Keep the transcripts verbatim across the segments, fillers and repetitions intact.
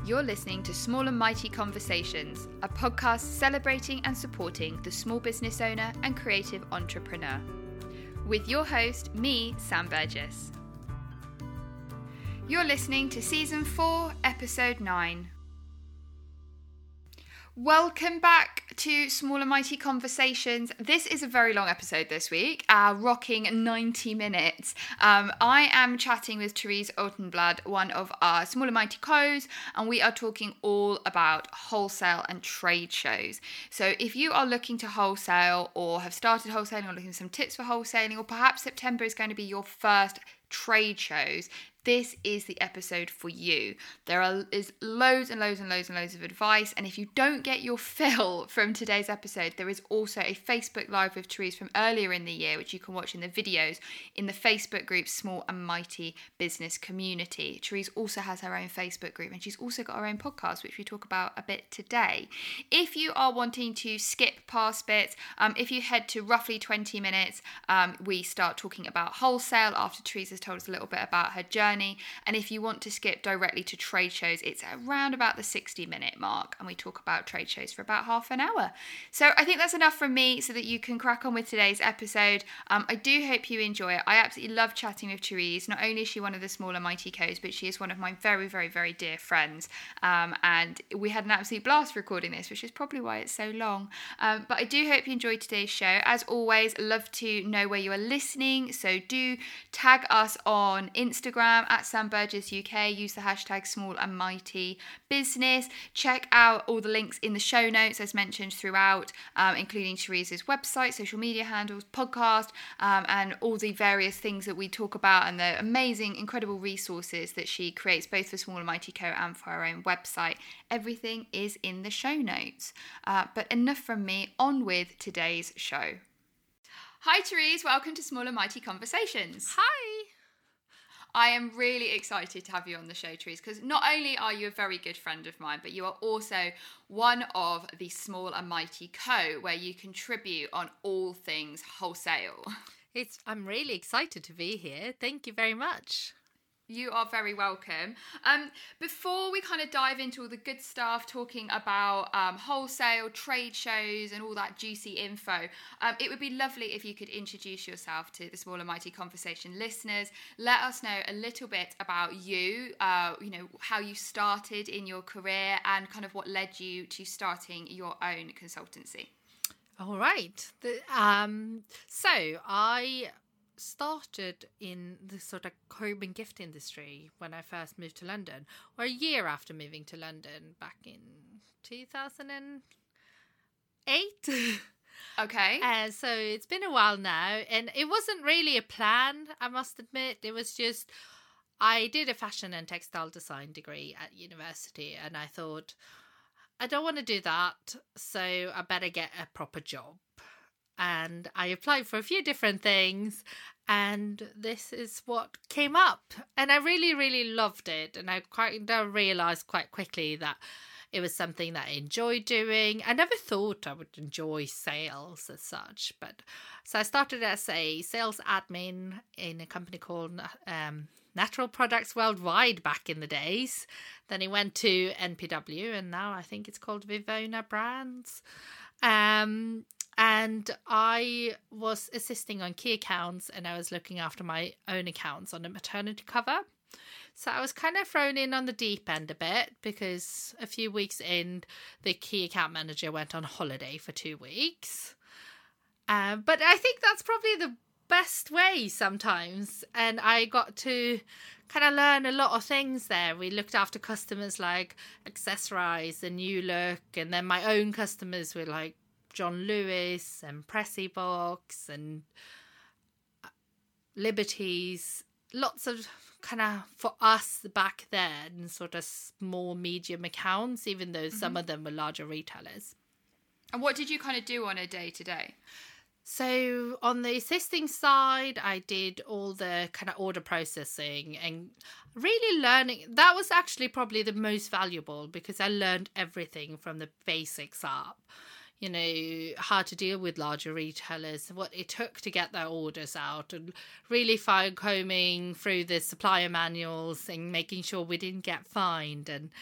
You're listening to Small and Mighty Conversations, a podcast celebrating and supporting the small business owner and creative entrepreneur. With your host, me, Sam Burgess. You're listening to Season four, Episode nine. Welcome back to Small and Mighty Conversations. This is a very long episode this week, uh, rocking ninety minutes. Um, I am chatting with Therese Altenblad, one of our Small and Mighty co's, and we are talking all about wholesale and trade shows. So if you are looking to wholesale or have started wholesaling or looking for some tips for wholesaling, or perhaps September is going to be your first trade shows, this is the episode for you. There are, is loads and loads and loads and loads of advice, and if you don't get your fill from today's episode, there is also a Facebook Live with Therese from earlier in the year, which you can watch in the videos in the Facebook group Small and Mighty Business Community. Therese also has her own Facebook group, and she's also got her own podcast, which we talk about a bit today. If you are wanting to skip past bits, um, if you head to roughly twenty minutes, um, we start talking about wholesale after Therese has told us a little bit about her journey. And if you want to skip directly to trade shows, it's around about the sixty minute mark, and we talk about trade shows for about half an hour. So I think that's enough from me so that you can crack on with today's episode. Um, I do hope you enjoy it. I absolutely love chatting with Therese. Not only is she one of the Small and Mighty co's, but she is one of my very, very, very dear friends. Um, and we had an absolute blast recording this, which is probably why it's so long. Um, but I do hope you enjoyed today's show. As always, love to know where you are listening. So do tag us on Instagram at Sam Burgess U K. Use the hashtag Small and Mighty Business. Check out all the links in the show notes as mentioned throughout, um, including Therese's website, social media handles, podcast, um, and all the various things that we talk about, and the amazing, incredible resources that she creates both for Small and Mighty Co and for her own website. Everything is in the show notes. Uh, but enough from me, on with today's show. Hi Therese, welcome to Small and Mighty Conversations. Hi. I am really excited to have you on the show, Therese, because not only are you a very good friend of mine, but you are also one of the Small and Mighty Co, where you contribute on all things wholesale. It's. I'm really excited to be here. Thank you very much. You are very welcome. Um, before we kind of dive into all the good stuff, talking about um, wholesale, trade shows and all that juicy info, um, it would be lovely if you could introduce yourself to the Small and Mighty Conversation listeners. Let us know a little bit about you, uh, you know, how you started in your career and kind of what led you to starting your own consultancy. All right. The, um, so I... started in the sort of home and gift industry when I first moved to London, or a year after moving to London back in two thousand eight. Okay. Uh, so it's been a while now, and it wasn't really a plan, I must admit. It was just, I did a fashion and textile design degree at university, and I thought, I don't want to do that, so I better get a proper job. And I applied for a few different things, and this is what came up. And I really, really loved it. And I quite I realised quite quickly that it was something that I enjoyed doing. I never thought I would enjoy sales as such. But so I started as a sales admin in a company called um, Natural Products Worldwide back in the days. Then I went to N P W, and now I think it's called Vivona Brands. Um... And I was assisting on key accounts, and I was looking after my own accounts on a maternity cover. So I was kind of thrown in on the deep end a bit, because a few weeks in, the key account manager went on holiday for two weeks. Uh, but I think that's probably the best way sometimes. And I got to kind of learn a lot of things there. We looked after customers like Accessorize and New Look, and then my own customers were like John Lewis and Pressy Box and Liberties. Lots of kind of, for us back then, sort of small, medium accounts, even though mm-hmm. some of them were larger retailers. And what did you kind of do on a day to day? So on the assisting side, I did all the kind of order processing and really learning. That was actually probably the most valuable, because I learned everything from the basics up. You know, how to deal with larger retailers, what it took to get their orders out, and really fine combing through the supplier manuals and making sure we didn't get fined. And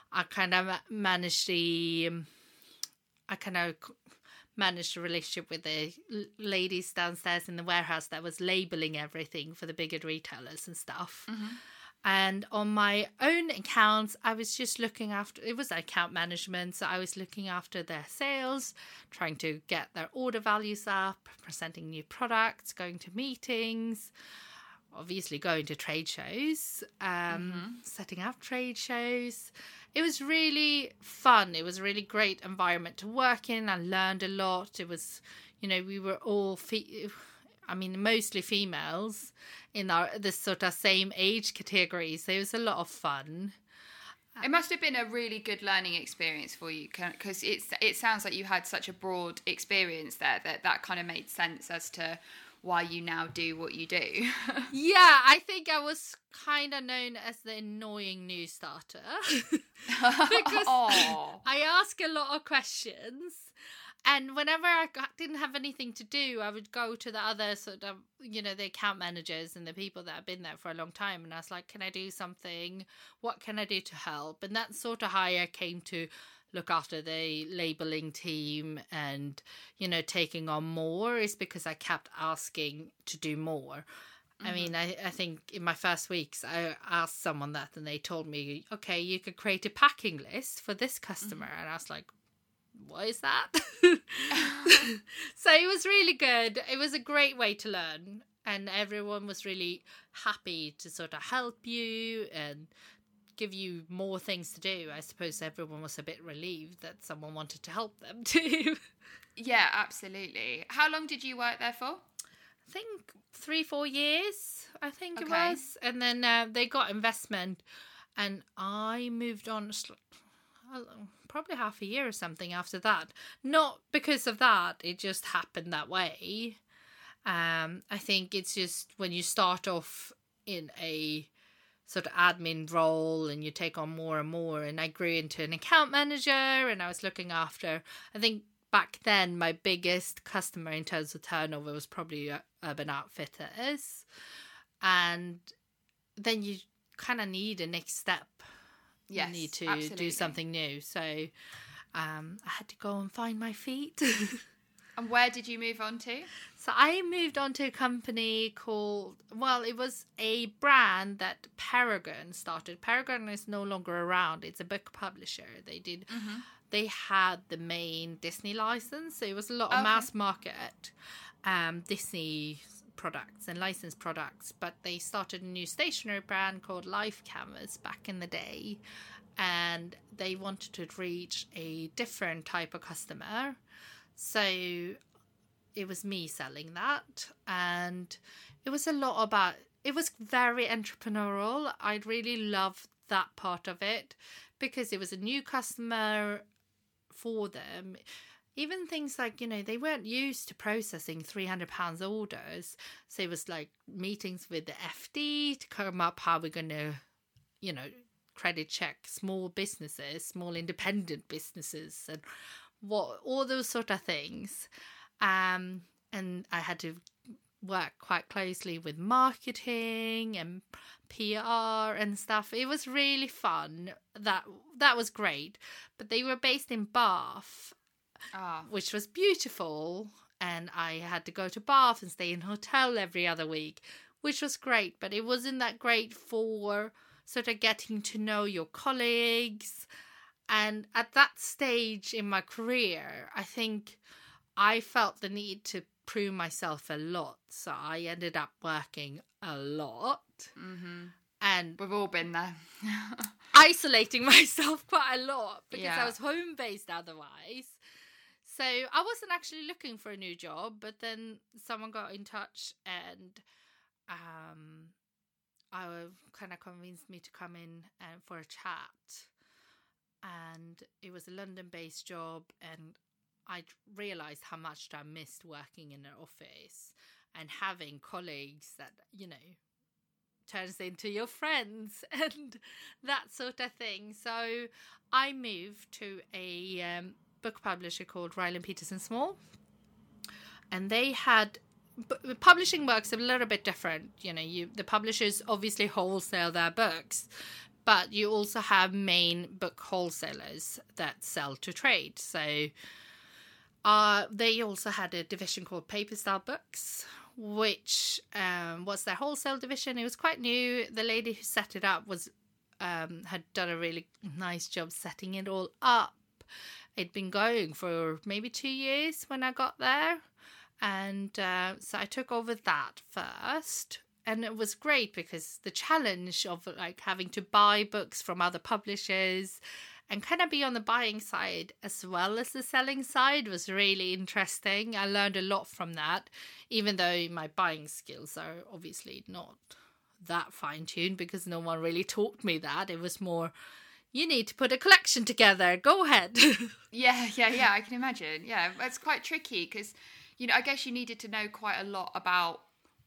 I kind of managed the, um, I kind of managed a relationship with the ladies downstairs in the warehouse that was labeling everything for the bigger retailers and stuff. Mm-hmm. And on my own accounts, I was just looking after, it was account management. So I was looking after their sales, trying to get their order values up, presenting new products, going to meetings, obviously going to trade shows, um, mm-hmm. setting up trade shows. It was really fun. It was a really great environment to work in. I learned a lot. It was, you know, we were all, fe- I mean, mostly females in our this sort of same age category. So it was a lot of fun. It must have been a really good learning experience for you, because it's it sounds like you had such a broad experience there that that kind of made sense as to why you now do what you do. Yeah, I think I was kind of known as the annoying new starter because oh. I ask a lot of questions, and whenever I got, didn't have anything to do, I would go to the other sort of, you know, the account managers and the people that have been there for a long time, and I was like, can I do something? What can I do to help? And that's sort of how I came to look after the labeling team and, you know, taking on more, is because I kept asking to do more. Mm-hmm. I mean, I, I think in my first weeks, I asked someone that and they told me, okay, you could create a packing list for this customer. Mm-hmm. And I was like, what is that? So it was really good. It was a great way to learn. And everyone was really happy to sort of help you and give you more things to do. I suppose everyone was a bit relieved that someone wanted to help them too. Yeah, absolutely. How long did you work there for? I think three, four years, I think okay. it was. And then uh, they got investment and I moved on probably half a year or something after that. Not because of that, it just happened that way. Um, I think it's just when you start off in a sort of admin role and you take on more and more, and I grew into an account manager and I was looking after, I think back then my biggest customer in terms of turnover was probably Urban Outfitters, and then you kind of need a next step. Yes, you need to absolutely. do something new, so um, I had to go and find my feet. And where did you move on to? So I moved on to a company called, well, it was a brand that Paragon started. Paragon is no longer around. It's a book publisher. They did, mm-hmm. they had the main Disney license. So it was a lot of okay. mass market um, Disney products and licensed products. But they started a new stationery brand called Life Canvas back in the day. And they wanted to reach a different type of customer. So it was me selling that, and it was a lot about, it was very entrepreneurial. I really loved that part of it because it was a new customer for them. Even things like, you know, they weren't used to processing three hundred pounds orders. So it was like meetings with the F D to come up how we're going to, you know, credit check small businesses, small independent businesses, and what all those sort of things. Um, and I had to work quite closely with marketing and P R and stuff. It was really fun. That that was great. But they were based in Bath, oh. which was beautiful. And I had to go to Bath and stay in a hotel every other week, which was great. But it wasn't that great for sort of getting to know your colleagues. And at that stage in my career, I think I felt the need to prove myself a lot. So I ended up working a lot. Mm-hmm. And we've all been there. Isolating myself quite a lot because yeah. I was home-based otherwise. So I wasn't actually looking for a new job, but then someone got in touch and um, I kind of convinced me to come in uh, for a chat. And it was a London-based job, and I realised how much I missed working in an office and having colleagues that, you know, turns into your friends and that sort of thing. So I moved to a um, book publisher called Ryland Peterson Small, and they had b- publishing works a little bit different. You know, you the publishers obviously wholesale their books, but you also have main book wholesalers that sell to trade. So uh, they also had a division called Paper Style Books, which um, was their wholesale division. It was quite new. The lady who set it up was um, had done a really nice job setting it all up. It'd been going for maybe two years when I got there. And uh, so I took over that first. And it was great because the challenge of like having to buy books from other publishers and kind of be on the buying side as well as the selling side was really interesting. I learned a lot from that, even though my buying skills are obviously not that fine-tuned because no one really taught me that. It was more, you need to put a collection together. Go ahead. yeah, yeah, yeah. I can imagine. Yeah, it's quite tricky because, you know, I guess you needed to know quite a lot about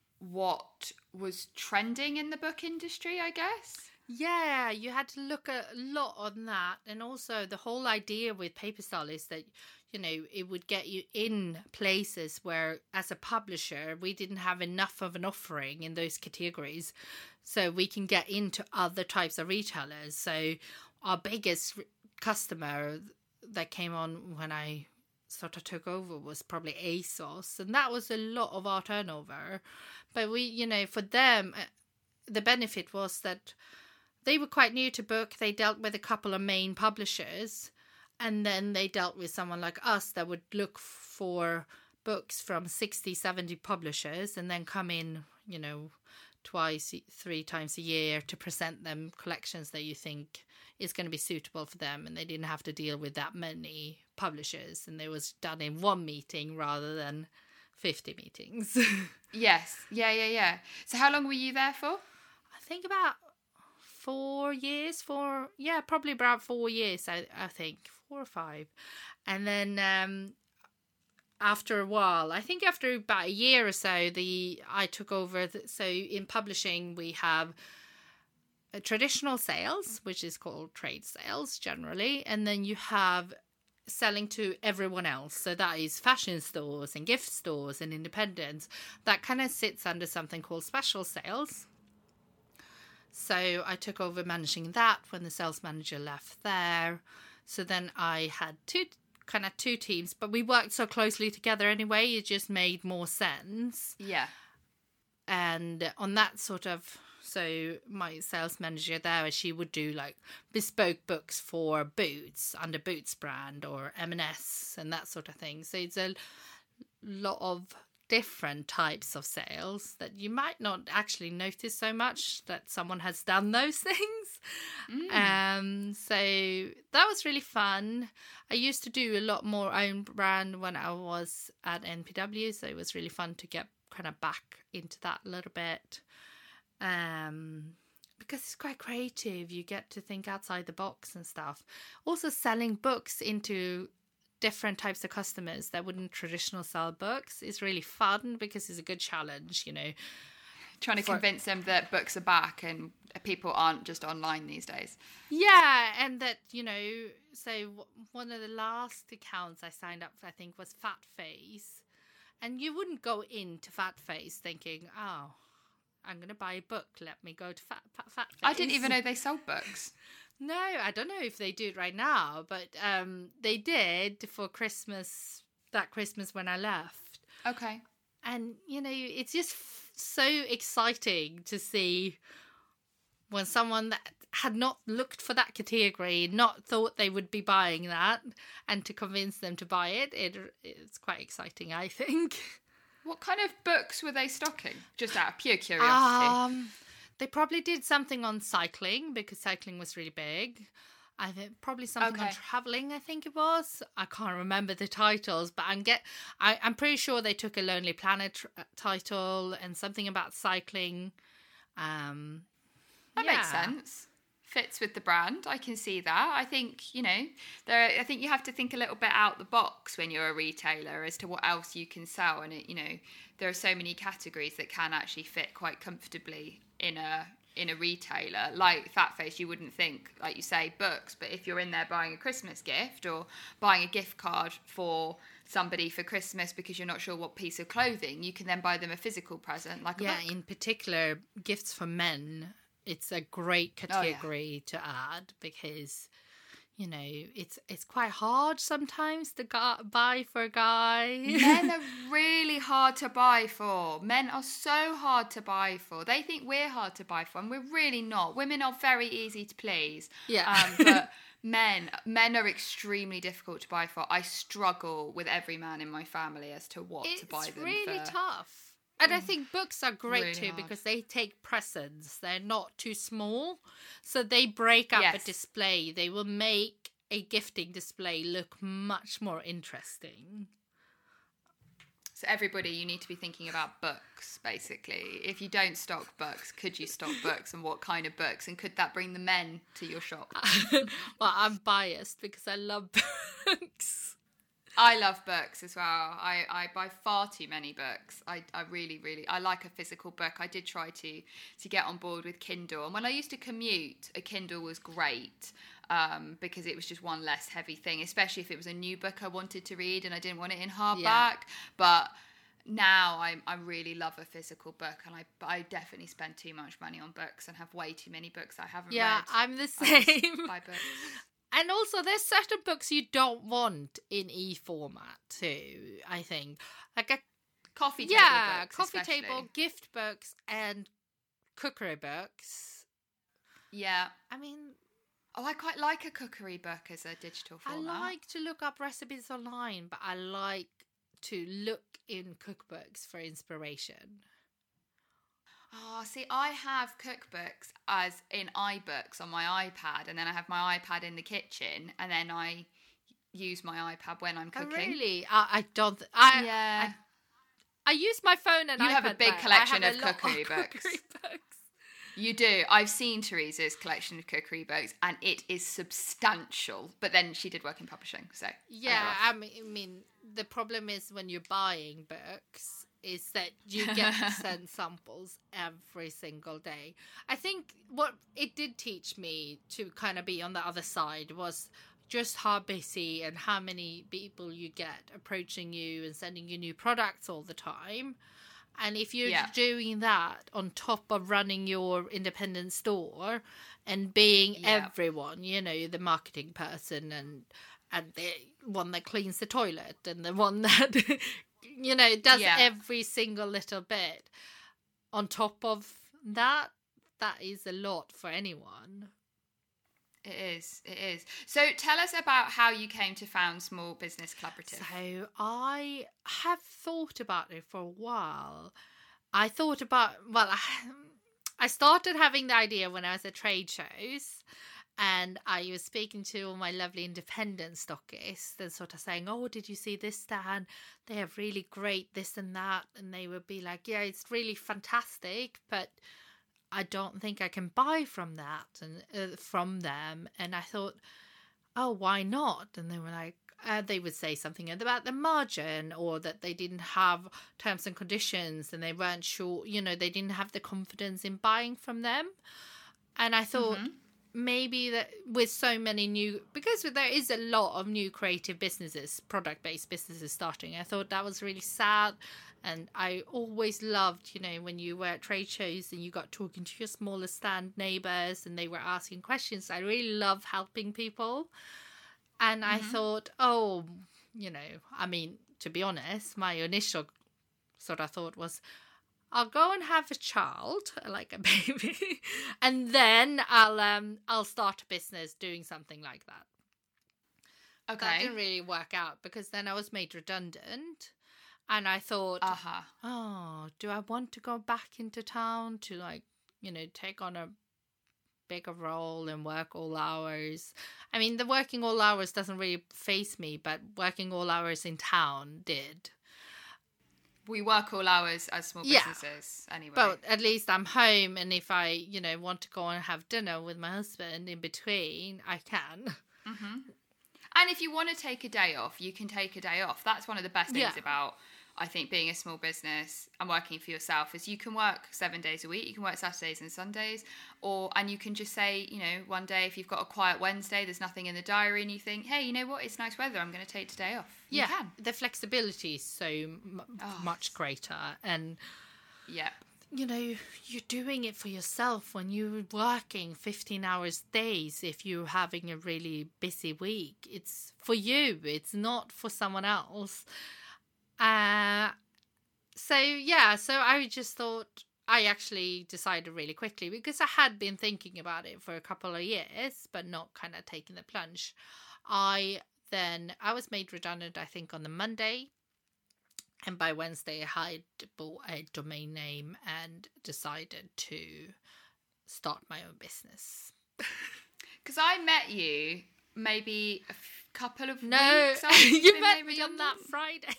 what was trending in the book industry, I guess. Yeah, you had to look a lot on that. And also the whole idea with Paper Style is that, you know, it would get you in places where as a publisher, we didn't have enough of an offering in those categories. So we can get into other types of retailers. So our biggest customer that came on when I sort of took over was probably ASOS. And that was a lot of our turnover. But we, you know, for them, the benefit was that they were quite new to book. They dealt with a couple of main publishers, and then they dealt with someone like us that would look for books from sixty, seventy publishers and then come in, you know, twice, three times a year to present them collections that you think is going to be suitable for them. And they didn't have to deal with that many publishers, and it was done in one meeting rather than fifty meetings. Yes. Yeah, yeah, yeah. So how long were you there for? I think about four years, four, yeah, probably about four years, I, I think, four or five. And then um, after a while, I think after about a year or so, the I took over. The, so in publishing, we have a traditional sales, which is called trade sales generally. And then you have selling to everyone else. So that is fashion stores and gift stores and independents. That kind of sits under something called special sales. So I took over managing that when the sales manager left there. So then I had two kind of two teams, but we worked so closely together anyway, it just made more sense. Yeah. And on that sort of, so my sales manager there, she would do like bespoke books for Boots, under Boots brand, or M and S and that sort of thing. So it's a lot of different types of sales that you might not actually notice so much that someone has done those things. Mm. Um, so that was really fun. I used to do a lot more own brand when I was at N P W, so it was really fun to get kind of back into that a little bit. Um, because it's quite creative. You get to think outside the box and stuff. Also selling books into different types of customers that wouldn't traditional sell books is really fun because it's a good challenge, you know. Trying to for... convince them that books are back and people aren't just online these days. Yeah, and that, you know, so one of the last accounts I signed up for, I think, was Fat Face. And you wouldn't go into Fat Face thinking, oh, I'm going to buy a book. Let me go to Fat, Fat, Fat Face. I didn't even know they sold books. No, I don't know if they do it right now, but um, they did for Christmas, that Christmas when I left. Okay. And, you know, it's just f- so exciting to see when someone that had not looked for that category, not thought they would be buying that, and to convince them to buy it, it it's quite exciting, I think. What kind of books were they stocking? Just out of pure curiosity. Um... They probably did something on cycling because cycling was really big. I think probably something okay. on traveling, I think it was. I can't remember the titles, but I'm get. I, I'm pretty sure they took a Lonely Planet tr- title and something about cycling. Um, that yeah. makes sense. Fits with the brand. I can see that. I think, you know, there. I think you have to think a little bit out the box when you're a retailer as to what else you can sell. And, it, you know, there are so many categories that can actually fit quite comfortably in a in a retailer. Like Fat Face, you wouldn't think, like you say, books, but if you're in there buying a Christmas gift or buying a gift card for somebody for Christmas because you're not sure what piece of clothing, you can then buy them a physical present like a yeah book. In particular, gifts for men it's a great Oh, yeah. category to add because, you know, it's it's quite hard sometimes to gu- buy for a guy. Men are really hard to buy for. Men are so hard to buy for. They think we're hard to buy for, and we're really not. Women are very easy to please. Yeah. Um, but men, men are extremely difficult to buy for. I struggle with every man in my family as to what It's to buy them really for. tough. And I think books are great Really too hard. because they take precedence. They're not too small. So they break up Yes. a display. They will make a gifting display look much more interesting. So everybody, you need to be thinking about books, basically. If you don't stock books, could you stock books, and what kind of books? And could that bring the men to your shop? Well, I'm biased because I love books. I love books as well. I, I buy far too many books. I, I really, really, I like a physical book. I did try to to get on board with Kindle. And when I used to commute, a Kindle was great um, because it was just one less heavy thing, especially if it was a new book I wanted to read and I didn't want it in hardback. Yeah. But now I I really love a physical book, and I I definitely spend too much money on books and have way too many books I haven't Yeah, read. I'm the I just same. buy books. And also, there's certain books you don't want in e-format too, I think. Like a Coffee table yeah, books, coffee especially. table, gift books, and cookery books. Yeah. I mean, Oh, I quite like a cookery book as a digital I format. like to look up recipes online, but I like to look in cookbooks for inspiration. Oh, see, I have cookbooks as in iBooks on my iPad, and then I have my iPad in the kitchen, and then I use my iPad when I'm Oh, cooking. really? I, I don't. Th- I, Yeah. I I use my phone and You iPad. have a big but I collection have of a lot cookery books. cookery books. You do. I've seen Teresa's collection of cookery books, and it is substantial. But then she did work in publishing, so Yeah, I mean, I mean, the problem is when you're buying books is that you get sent samples every single day. I think what it did teach me to kind of be on the other side was just how busy and how many people you get approaching you and sending you new products all the time. And if you're Yeah. doing that on top of running your independent store and being Yeah. everyone, you know, the marketing person and and the one that cleans the toilet and the one that, you know, does Yeah. every single little bit on top of that, that is a lot for anyone. it is. It is. So tell us about how you came to found Small Business Collaborative. So I have thought about it for a while. I thought about, well, I, I started having the idea when I was at trade shows, and I was speaking to all my lovely independent stockists and sort of saying, oh, did you see this stand? They have really great this and that. And they would be like, yeah, it's really fantastic, but I don't think I can buy from that and uh, from them. And I thought, oh, why not? And they were like, uh, they would say something about the margin, or that they didn't have terms and conditions and they weren't sure, you know, they didn't have the confidence in buying from them. And I thought, Mm-hmm. maybe that with so many new, because there is a lot of new creative businesses, product-based businesses starting, I thought that was really sad. And I always loved, you know, when you were at trade shows and you got talking to your smaller stand neighbors and they were asking questions. I really love helping people. And I Mhm. thought, oh, you know, I mean, to be honest, my initial sort of thought was, I'll go and have a child, like a baby, and then I'll um I'll start a business doing something like that. That Okay. didn't really work out because then I was made redundant, and I thought, Uh-huh. oh, do I want to go back into town to, like, you know, take on a bigger role and work all hours? I mean, the working all hours doesn't really faze me, but working all hours in town did. We work all hours as small Yeah. businesses anyway. But at least I'm home, and if I, you know, want to go and have dinner with my husband in between, I can. Mm-hmm. And if you want to take a day off, you can take a day off. That's one of the best things Yeah. about, I think, being a small business and working for yourself, is you can work seven days a week. You can work Saturdays and Sundays, or and you can just say, you know, one day if you've got a quiet Wednesday, there's nothing in the diary, and you think, hey, you know what, it's nice weather, I'm going to take today off. You Yeah, can. the flexibility is so m- Oh. much greater, and Yep. you know, you're doing it for yourself when you're working fifteen hours days. If you're having a really busy week, it's for you. It's not for someone else. Uh, so yeah, so I just thought, I actually decided really quickly, because I had been thinking about it for a couple of years, but not kind of taking the plunge. I then, I was made redundant, I think, on the Monday. And by Wednesday, I had bought a domain name and decided to start my own business. Because I met you maybe a f- couple of no, weeks after you met me on that Friday.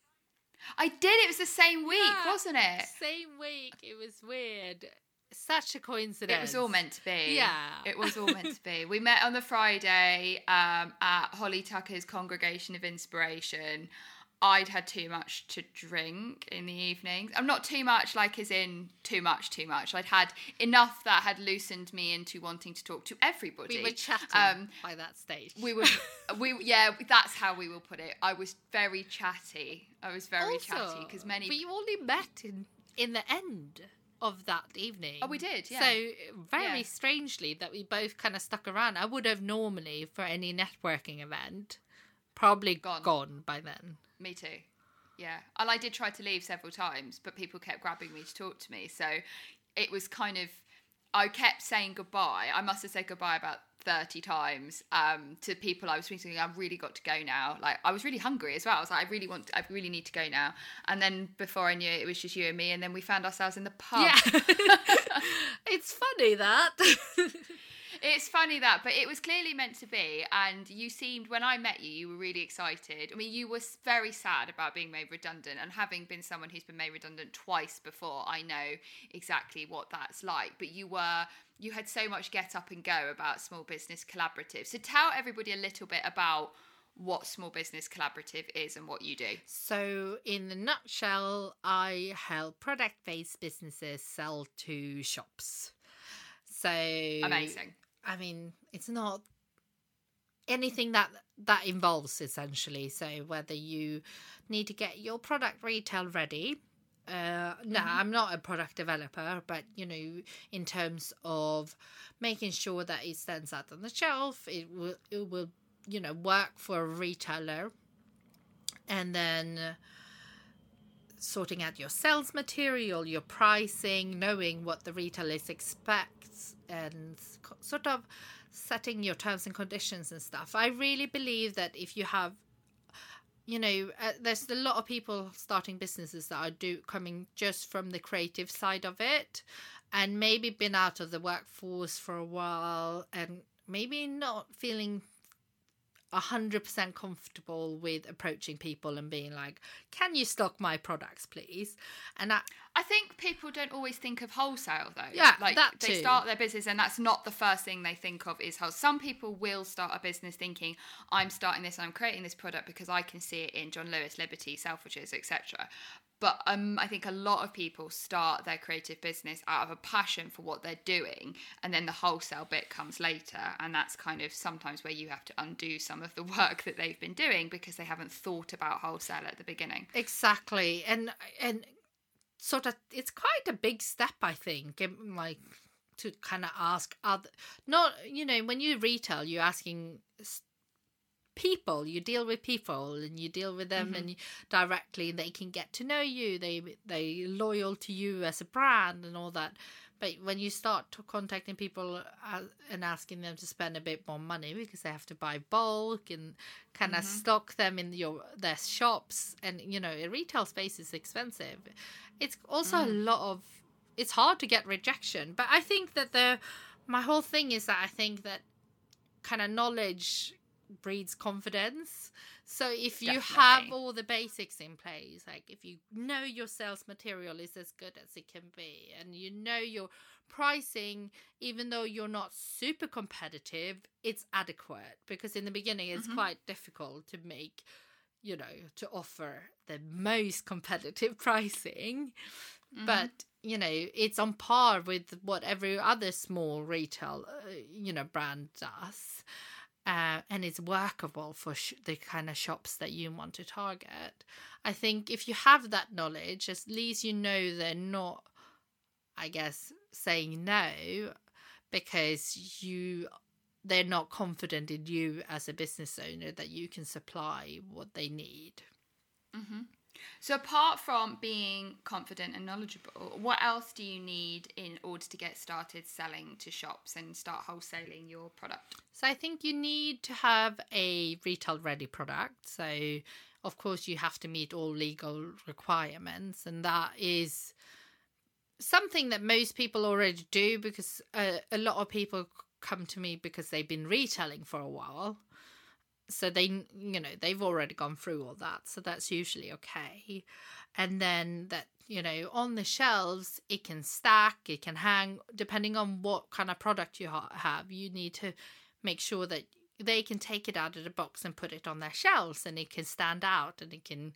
I did. It was the same week, yeah, wasn't it? Same week. It was weird. Such a coincidence. It was all meant to be. Yeah. It was all meant to be. We met on the Friday um, at Holly Tucker's Congregation of Inspiration. I'd had too much to drink in the evenings. I'm not too much, like as in too much, too much. I'd had enough that had loosened me into wanting to talk to everybody. We were chatting um, by that stage. We were, we yeah, that's how we will put it. I was very chatty. I was very also, chatty because many. We only met in in the end of that evening. Oh, we did, yeah. So very yeah. strangely that we both kind of stuck around. I would have normally, for any networking event, probably gone, gone by then. Me too. Yeah. And I did try to leave several times, but people kept grabbing me to talk to me. So it was kind of, I kept saying goodbye. I must have said goodbye about thirty times um, to people I was speaking to. I've really got to go now. Like, I was really hungry as well. I was like, I really want, to, I really need to go now. And then before I knew it, it was just you and me. And then we found ourselves in the pub. Yeah. It's funny that. It's funny that, but it was clearly meant to be. And you seemed, when I met you, you were really excited. I mean, you were very sad about being made redundant. And having been someone who's been made redundant twice before, I know exactly what that's like. But you were, you had so much get up and go about Small Business Collaborative. So tell everybody a little bit about what Small Business Collaborative is and what you do. So in a nutshell, I help product-based businesses sell to shops. So amazing. I mean, it's not anything that that involves, essentially. So whether you need to get your product retail ready, uh, no, mm-hmm. I'm not a product developer, but, you know, in terms of making sure that it stands out on the shelf, it will, it will, you know, work for a retailer, and then uh, sorting out your sales material, your pricing, knowing what the retailers expect, and sort of setting your terms and conditions and stuff. I really believe that if you have, you know, uh, there's a lot of people starting businesses that are do coming just from the creative side of it, and maybe been out of the workforce for a while, and maybe not feeling one hundred percent comfortable with approaching people and being like, can you stock my products, please? And I, I think people don't always think of wholesale, though. Yeah, like, that they too. start their business and that's not the first thing they think of is wholesale. Some people will start a business thinking, I'm starting this and I'm creating this product because I can see it in John Lewis, Liberty, Selfridges, et cetera. But um, I think a lot of people start their creative business out of a passion for what they're doing, and then the wholesale bit comes later, and that's kind of sometimes where you have to undo some of the work that they've been doing because they haven't thought about wholesale at the beginning. Exactly, and and sort of it's quite a big step, I think, like to kind of ask other, not, you know, when you retail, you're asking people, you deal with people and you deal with them, mm-hmm. and you, directly they can get to know you, they they loyal to you as a brand and all that. But when you start to contacting people uh, and asking them to spend a bit more money because they have to buy bulk and kind of mm-hmm. stock them in your their shops, and you know, a retail space is expensive, it's also mm. a lot of, it's hard to get rejection. But I think that the my whole thing is that I think that kind of knowledge breeds confidence. So if you Definitely. have all the basics in place, like if you know your sales material is as good as it can be, and you know your pricing, even though you're not super competitive, it's adequate, because in the beginning it's mm-hmm. quite difficult to make, you know, to offer the most competitive pricing. Mm-hmm. But you know, it's on par with what every other small retail uh, you know brand does. Uh, and it's workable for sh- the kind of shops that you want to target. I think if you have that knowledge, at least you know they're not I guess, saying no because you they're not confident in you as a business owner that you can supply what they need. Mm-hmm. So apart from being confident and knowledgeable, what else do you need in order to get started selling to shops and start wholesaling your product? So I think you need to have a retail ready product. So of course you have to meet all legal requirements, and that is something that most people already do, because uh, a lot of people come to me because they've been retailing for a while. So they, you know, they've already gone through all that. So that's usually okay. And then that, you know, on the shelves, it can stack, it can hang, depending on what kind of product you ha- have. You need to make sure that they can take it out of the box and put it on their shelves, and it can stand out and it can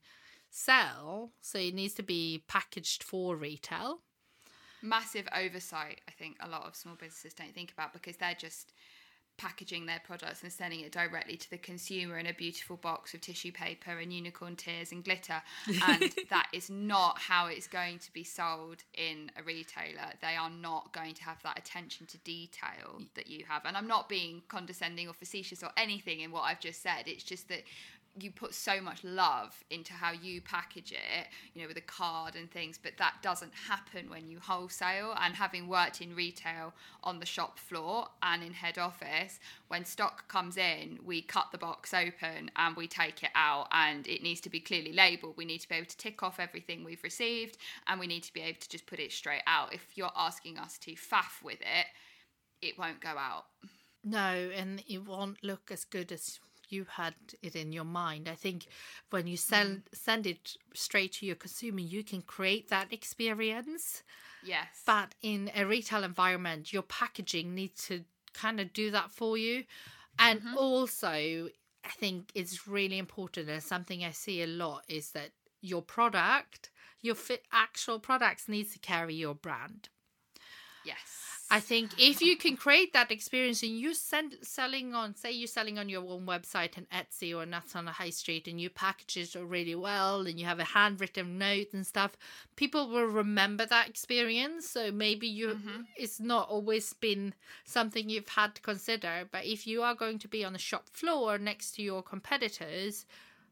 sell. So it needs to be packaged for retail. Massive oversight, I think a lot of small businesses don't think about, because they're just packaging their products and sending it directly to the consumer in a beautiful box of tissue paper and unicorn tears and glitter, and that is not how it's going to be sold in a retailer. They are not going to have that attention to detail that you have. And I'm not being condescending or facetious or anything in what I've just said. It's just that you put so much love into how you package it, you know, with a card and things, but that doesn't happen when you wholesale. And having worked in retail on the shop floor and in head office, when stock comes in, we cut the box open and we take it out, and it needs to be clearly labelled. We need to be able to tick off everything we've received, and we need to be able to just put it straight out. If you're asking us to faff with it, it won't go out. No, and it won't look as good as you had it in your mind. I think when you send send it straight to your consumer, you can create that experience. Yes. But in a retail environment, your packaging needs to kind of do that for you. And mm-hmm. also, I think it's really important, and something I see a lot, is that your product, your fit actual products needs to carry your brand. Yes. I think if you can create that experience, and you're send, selling on, say you're selling on your own website and Etsy or not on a high street, and you package it really well, and you have a handwritten note and stuff, people will remember that experience. So maybe you, mm-hmm. it's not always been something you've had to consider, but if you are going to be on the shop floor next to your competitors,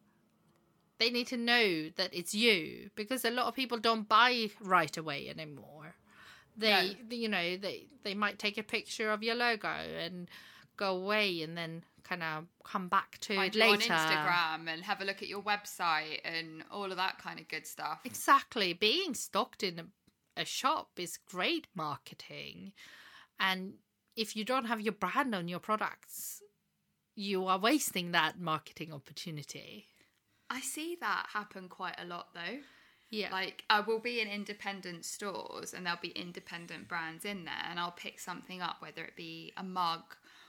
they need to know that it's you, because a lot of people don't buy right away anymore. They, no. you know, they, they might take a picture of your logo and go away, and then kind of come back to Find it later. On Instagram and have a look at your website and all of that kind of good stuff. Exactly. Being stocked in a, a shop is great marketing. And if you don't have your brand on your products, you are wasting that marketing opportunity. I see that happen quite a lot, though. Yeah. Like, I will be in independent stores and there'll be independent brands in there, and I'll pick something up, whether it be a mug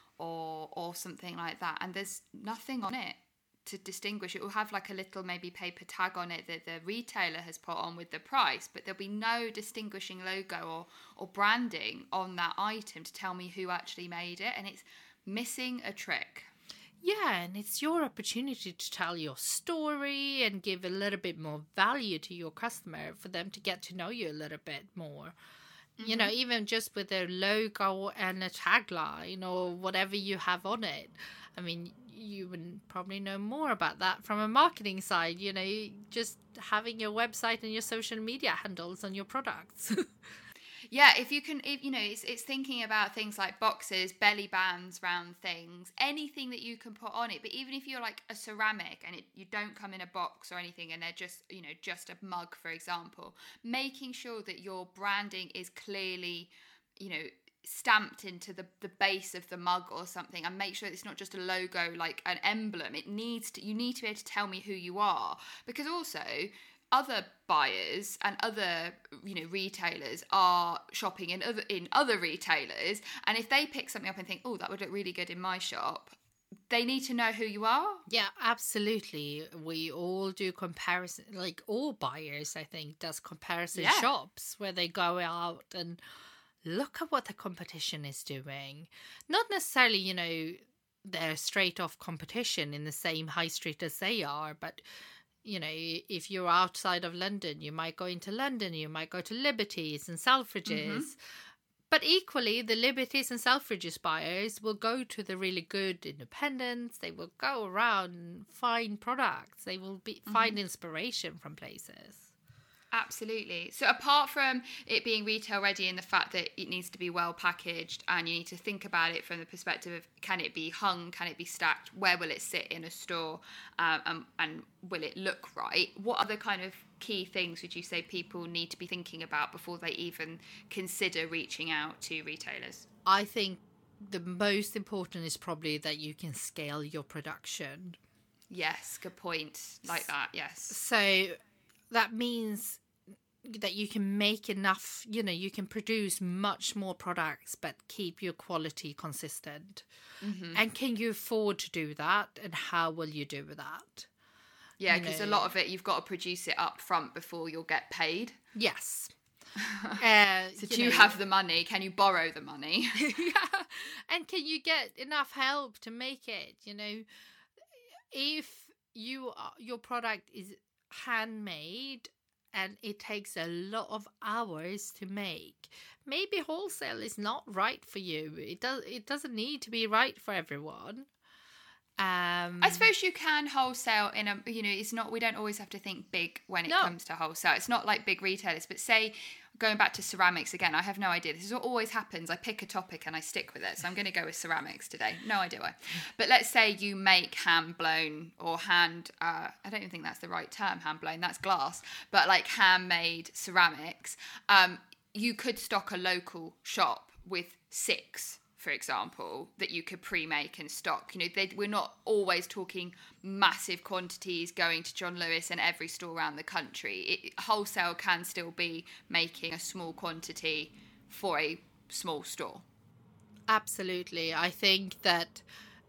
or or something like that, and there's nothing on it to distinguish. It will have like a little maybe paper tag on it that the retailer has put on with the price, but there'll be no distinguishing logo or, or branding on that item to tell me who actually made it, and it's missing a trick. Yeah, and it's your opportunity to tell your story and give a little bit more value to your customer, for them to get to know you a little bit more. Mm-hmm. You know, even just with a logo and a tagline or whatever you have on it. I mean, you would probably know more about that from a marketing side, you know, just having your website and your social media handles on your products. Yeah, if you can, if, you know, it's it's thinking about things like boxes, belly bands, round things, anything that you can put on it. But even if you're like a ceramic and it, you don't come in a box or anything, and they're just, you know, just a mug, for example, making sure that your branding is clearly, you know, stamped into the, the base of the mug or something, and make sure it's not just a logo, like an emblem. It needs to, you need to be able to tell me who you are, because also other buyers and other, you know, retailers are shopping in other in other retailers, and if they pick something up and think, oh, that would look really good in my shop, they need to know who you are. Yeah, absolutely. We all do comparison, like all buyers, I think, does comparison yeah. shops where they go out and look at what the competition is doing. Not necessarily, you know, they're straight off competition in the same high street as they are, but You know, if you're outside of London, you might go into London, you might go to Liberties and Selfridges. Mm-hmm. But equally, the Liberties and Selfridges buyers will go to the really good independents. They will go around and find products. They will be, mm-hmm. find inspiration from places. Absolutely. So apart from it being retail ready and the fact that it needs to be well packaged and you need to think about it from the perspective of, can it be hung, can it be stacked, where will it sit in a store, um, and, and will it look right? What other kind of key things would you say people need to be thinking about before they even consider reaching out to retailers? I think the most important is probably that you can scale your production. Yes, good point. Like that, yes. So that means that you can make enough, you know, you can produce much more products but keep your quality consistent. Mm-hmm. And can you afford to do that? And how will you do that? Yeah, because a lot of it, you've got to produce it up front before you'll get paid. Yes. uh, so do you, you know, have the money? Can you borrow the money? Yeah. And can you get enough help to make it? You know, if you are, your product is handmade and it takes a lot of hours to make, maybe wholesale is not right for you. It does it doesn't need to be right for everyone. um I suppose you can wholesale in a, you know, it's not, we don't always have to think big when it no. comes to wholesale. It's not like big retailers, but say, going back to ceramics again, I have no idea. This is what always happens. I pick a topic and I stick with it. So I'm going to go with ceramics today. No idea why. But let's say you make hand blown or hand, uh, I don't even think that's the right term, hand blown. That's glass. But like handmade ceramics. Um, you could stock a local shop with six, for example, that you could pre-make and stock. You know, they, we're not always talking massive quantities going to John Lewis and every store around the country. It, wholesale can still be making a small quantity for a small store. Absolutely. I think that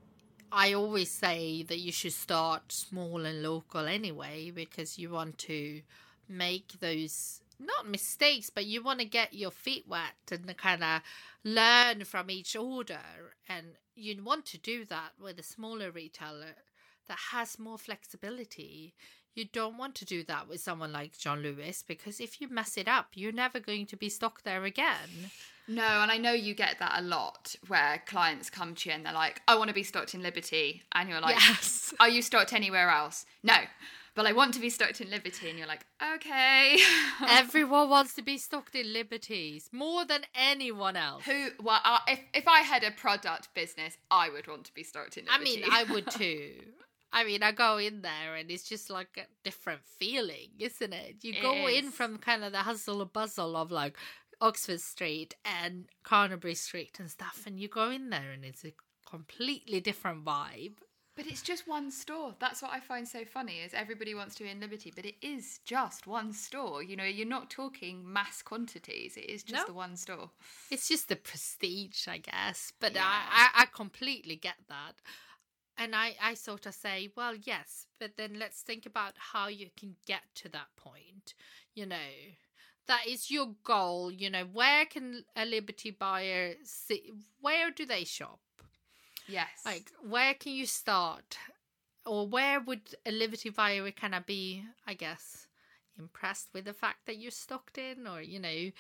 I always say that you should start small and local anyway, because you want to make those, not mistakes, but you want to get your feet wet and kind of learn from each order. And you want to do that with a smaller retailer that has more flexibility. You don't want to do that with someone like John Lewis, because if you mess it up, you're never going to be stocked there again. No, and I know you get that a lot, where clients come to you and they're like, I want to be stocked in Liberty. And you're like, yes. Are you stocked anywhere else? No. But I want to be stocked in Liberty. And you're like, okay. Everyone wants to be stocked in Liberties more than anyone else. Who? Well, uh, if, if I had a product business, I would want to be stocked in Liberty. I mean, I would too. I mean, I go in there and it's just like a different feeling, isn't it? You it go is. in from kind of the hustle and bustle of like Oxford Street and Carnaby Street and stuff, and you go in there and it's a completely different vibe. But it's just one store. That's what I find so funny, is everybody wants to be in Liberty, but it is just one store. You know, you're not talking mass quantities. It is just no. the one store. It's just the prestige, I guess. But yeah. I, I, I completely get that. And I, I sort of say, well, yes, but then let's think about how you can get to that point. You know, that is your goal. You know, where can a Liberty buyer see? Where do they shop? Yes. Like, where can you start? Or where would a Liberty buyer kind of be, I guess, impressed with the fact that you're stocked in? Or, you know,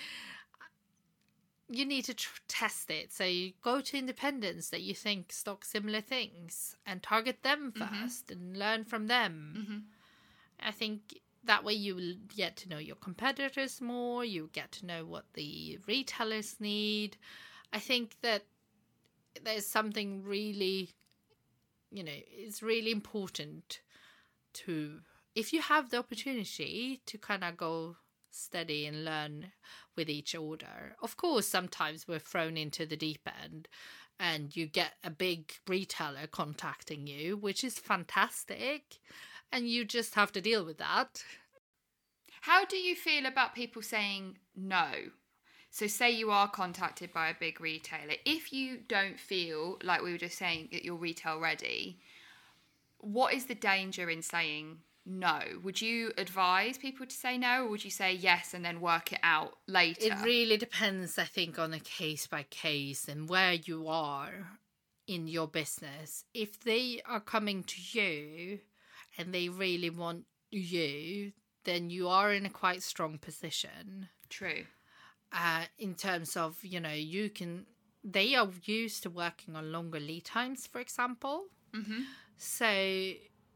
you need to tr- test it. So you go to independents that you think stock similar things and target them first mm-hmm. and learn from them. Mm-hmm. I think that way you will get to know your competitors more. You get to know what the retailers need. I think that there's something really, you know, it's really important to, if you have the opportunity to kind of go study and learn with each order. Of course, sometimes we're thrown into the deep end and you get a big retailer contacting you, which is fantastic, and you just have to deal with that. How do you feel about people saying no? So say you are contacted by a big retailer. If you don't feel, like we were just saying, that you're retail ready, what is the danger in saying no? Would you advise people to say no, or would you say yes and then work it out later? It really depends, I think, on a case by case and where you are in your business. If they are coming to you and they really want you, then you are in a quite strong position. True. Uh, in terms of, you know, you can, they are used to working on longer lead times, for example. Mm-hmm. So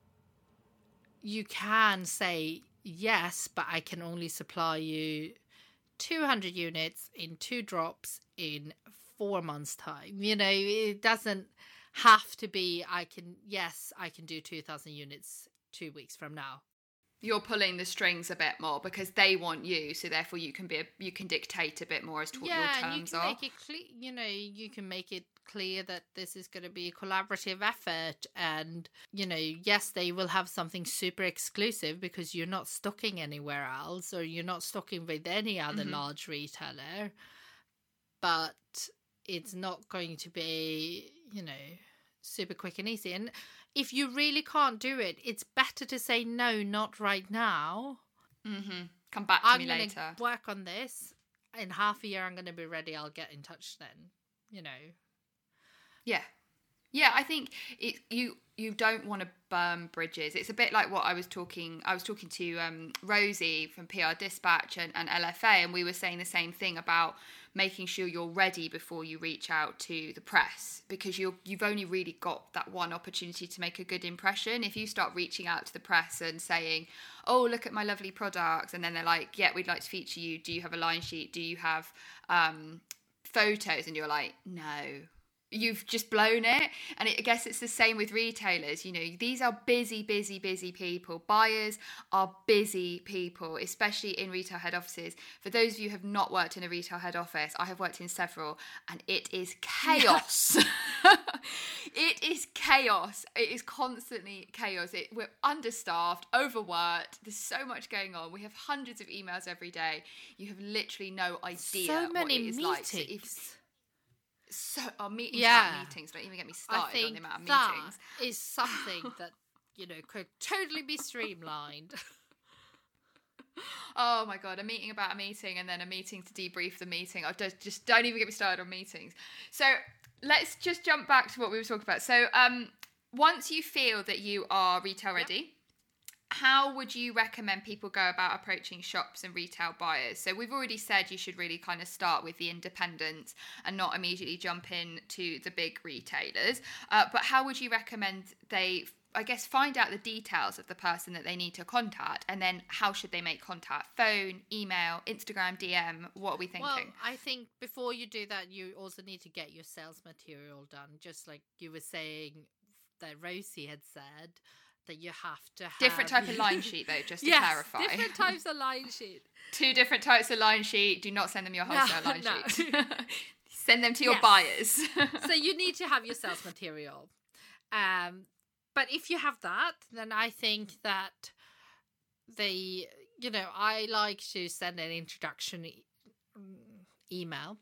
you can say, yes, but I can only supply you two hundred units in two drops in four months' time. You know, it doesn't have to be, I can, yes, I can do two thousand units two weeks from now. You're pulling the strings a bit more because they want you, so therefore you can be a, you can dictate a bit more as to what yeah, your terms and you can are. make it clear, you know, you can make it clear that this is going to be a collaborative effort, and you know, yes, they will have something super exclusive because you're not stocking anywhere else, or you're not stocking with any other Mm-hmm. large retailer, but it's not going to be, you know, super quick and easy. And if you really can't do it, it's better to say no, not right now. Mm-hmm. Come back to I'm me gonna later. work on this. In half a year, I'm going to be ready. I'll get in touch then. You know. Yeah. Yeah, I think it, you you don't want to burn bridges. It's a bit like what I was talking I was talking to um, Rosie from P R Dispatch and, and L F A, and we were saying the same thing about making sure you're ready before you reach out to the press, because you you've only really got that one opportunity to make a good impression. If you start reaching out to the press and saying, oh, look at my lovely products, and then they're like, yeah, we'd like to feature you. Do you have a line sheet? Do you have um, photos? And you're like, no. You've just blown it. And it, I guess it's the same with retailers. You know, these are busy, busy, busy people. Buyers are busy people, especially in retail head offices. For those of you who have not worked in a retail head office, I have worked in several, and it is chaos. It is chaos. It is constantly chaos. It, we're understaffed, overworked. There's so much going on. We have hundreds of emails every day. You have literally no idea So many what it is meetings. like. So if, So our meetings Yeah. about meetings. Don't even get me I started think on the amount of that meetings. is something that, you know, could totally be streamlined. Oh my god, a meeting about a meeting and then a meeting to debrief the meeting. I just just don't even get me started on meetings. So let's just jump back to what we were talking about. So um, once you feel that you are retail ready, how would you recommend people go about approaching shops and retail buyers? So we've already said you should really kind of start with the independents and not immediately jump in to the big retailers. Uh, but how would you recommend they, I guess, find out the details of the person that they need to contact? And then how should they make contact? Phone, email, Instagram, D M? What are we thinking? Well, I think before you do that, you also need to get your sales material done. Just like you were saying that Rosie had said, that you have to have... Different type of line sheet, though, just to yes, clarify. different types of line sheet. Two different types of line sheet. Do not send them your wholesale No, line no. sheet. Send them to your Yes. buyers. So you need to have your sales material. Um, but if you have that, then I think that they, you know, I like to send an introduction e- email.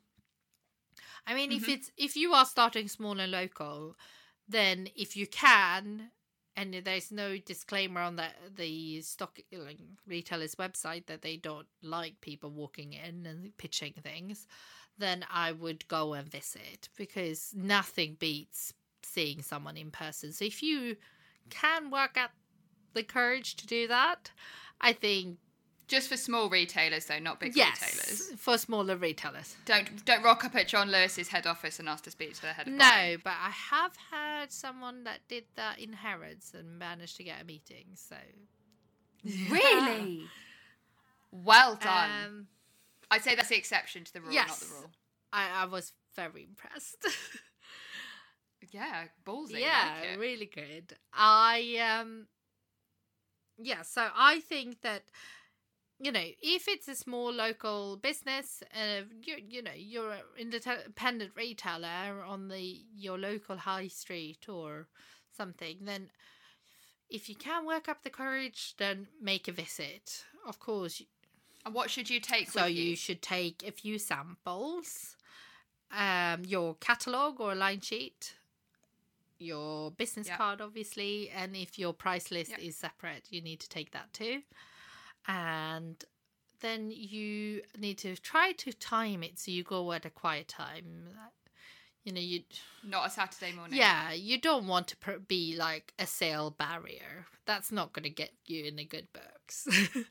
I mean, Mm-hmm. if it's if you are starting small and local, then if you can, and there's no disclaimer on the the stock like, retailer's website that they don't like people walking in and pitching things, then I would go and visit, because nothing beats seeing someone in person. So if you can work up the courage to do that, I think Just for small retailers, though, not big yes, retailers. for smaller retailers. Don't don't rock up at John Lewis's head office and ask to speak to the head of No, buying. but I have had someone that did that in Harrods and managed to get a meeting. So Really? Well done. Um, I'd say that's the exception to the rule, yes. not the rule. I, I was very impressed. Yeah, ballsy. yeah, like it. really good. I um, yeah. So I think that, you know, if it's a small local business, uh, you you know, you're an independent retailer on the your local high street or something, then if you can work up the courage, then make a visit. Of course. And what should you take So with you? you should take a few samples, um, your catalogue or line sheet, your business Yeah. card, obviously, and if your price list Yeah. is separate, you need to take that too. And then you need to try to time it so you go at a quiet time. You know, you not a Saturday morning. Yeah, you don't want to pr- be like a sale barrier. That's not going to get you in the good books.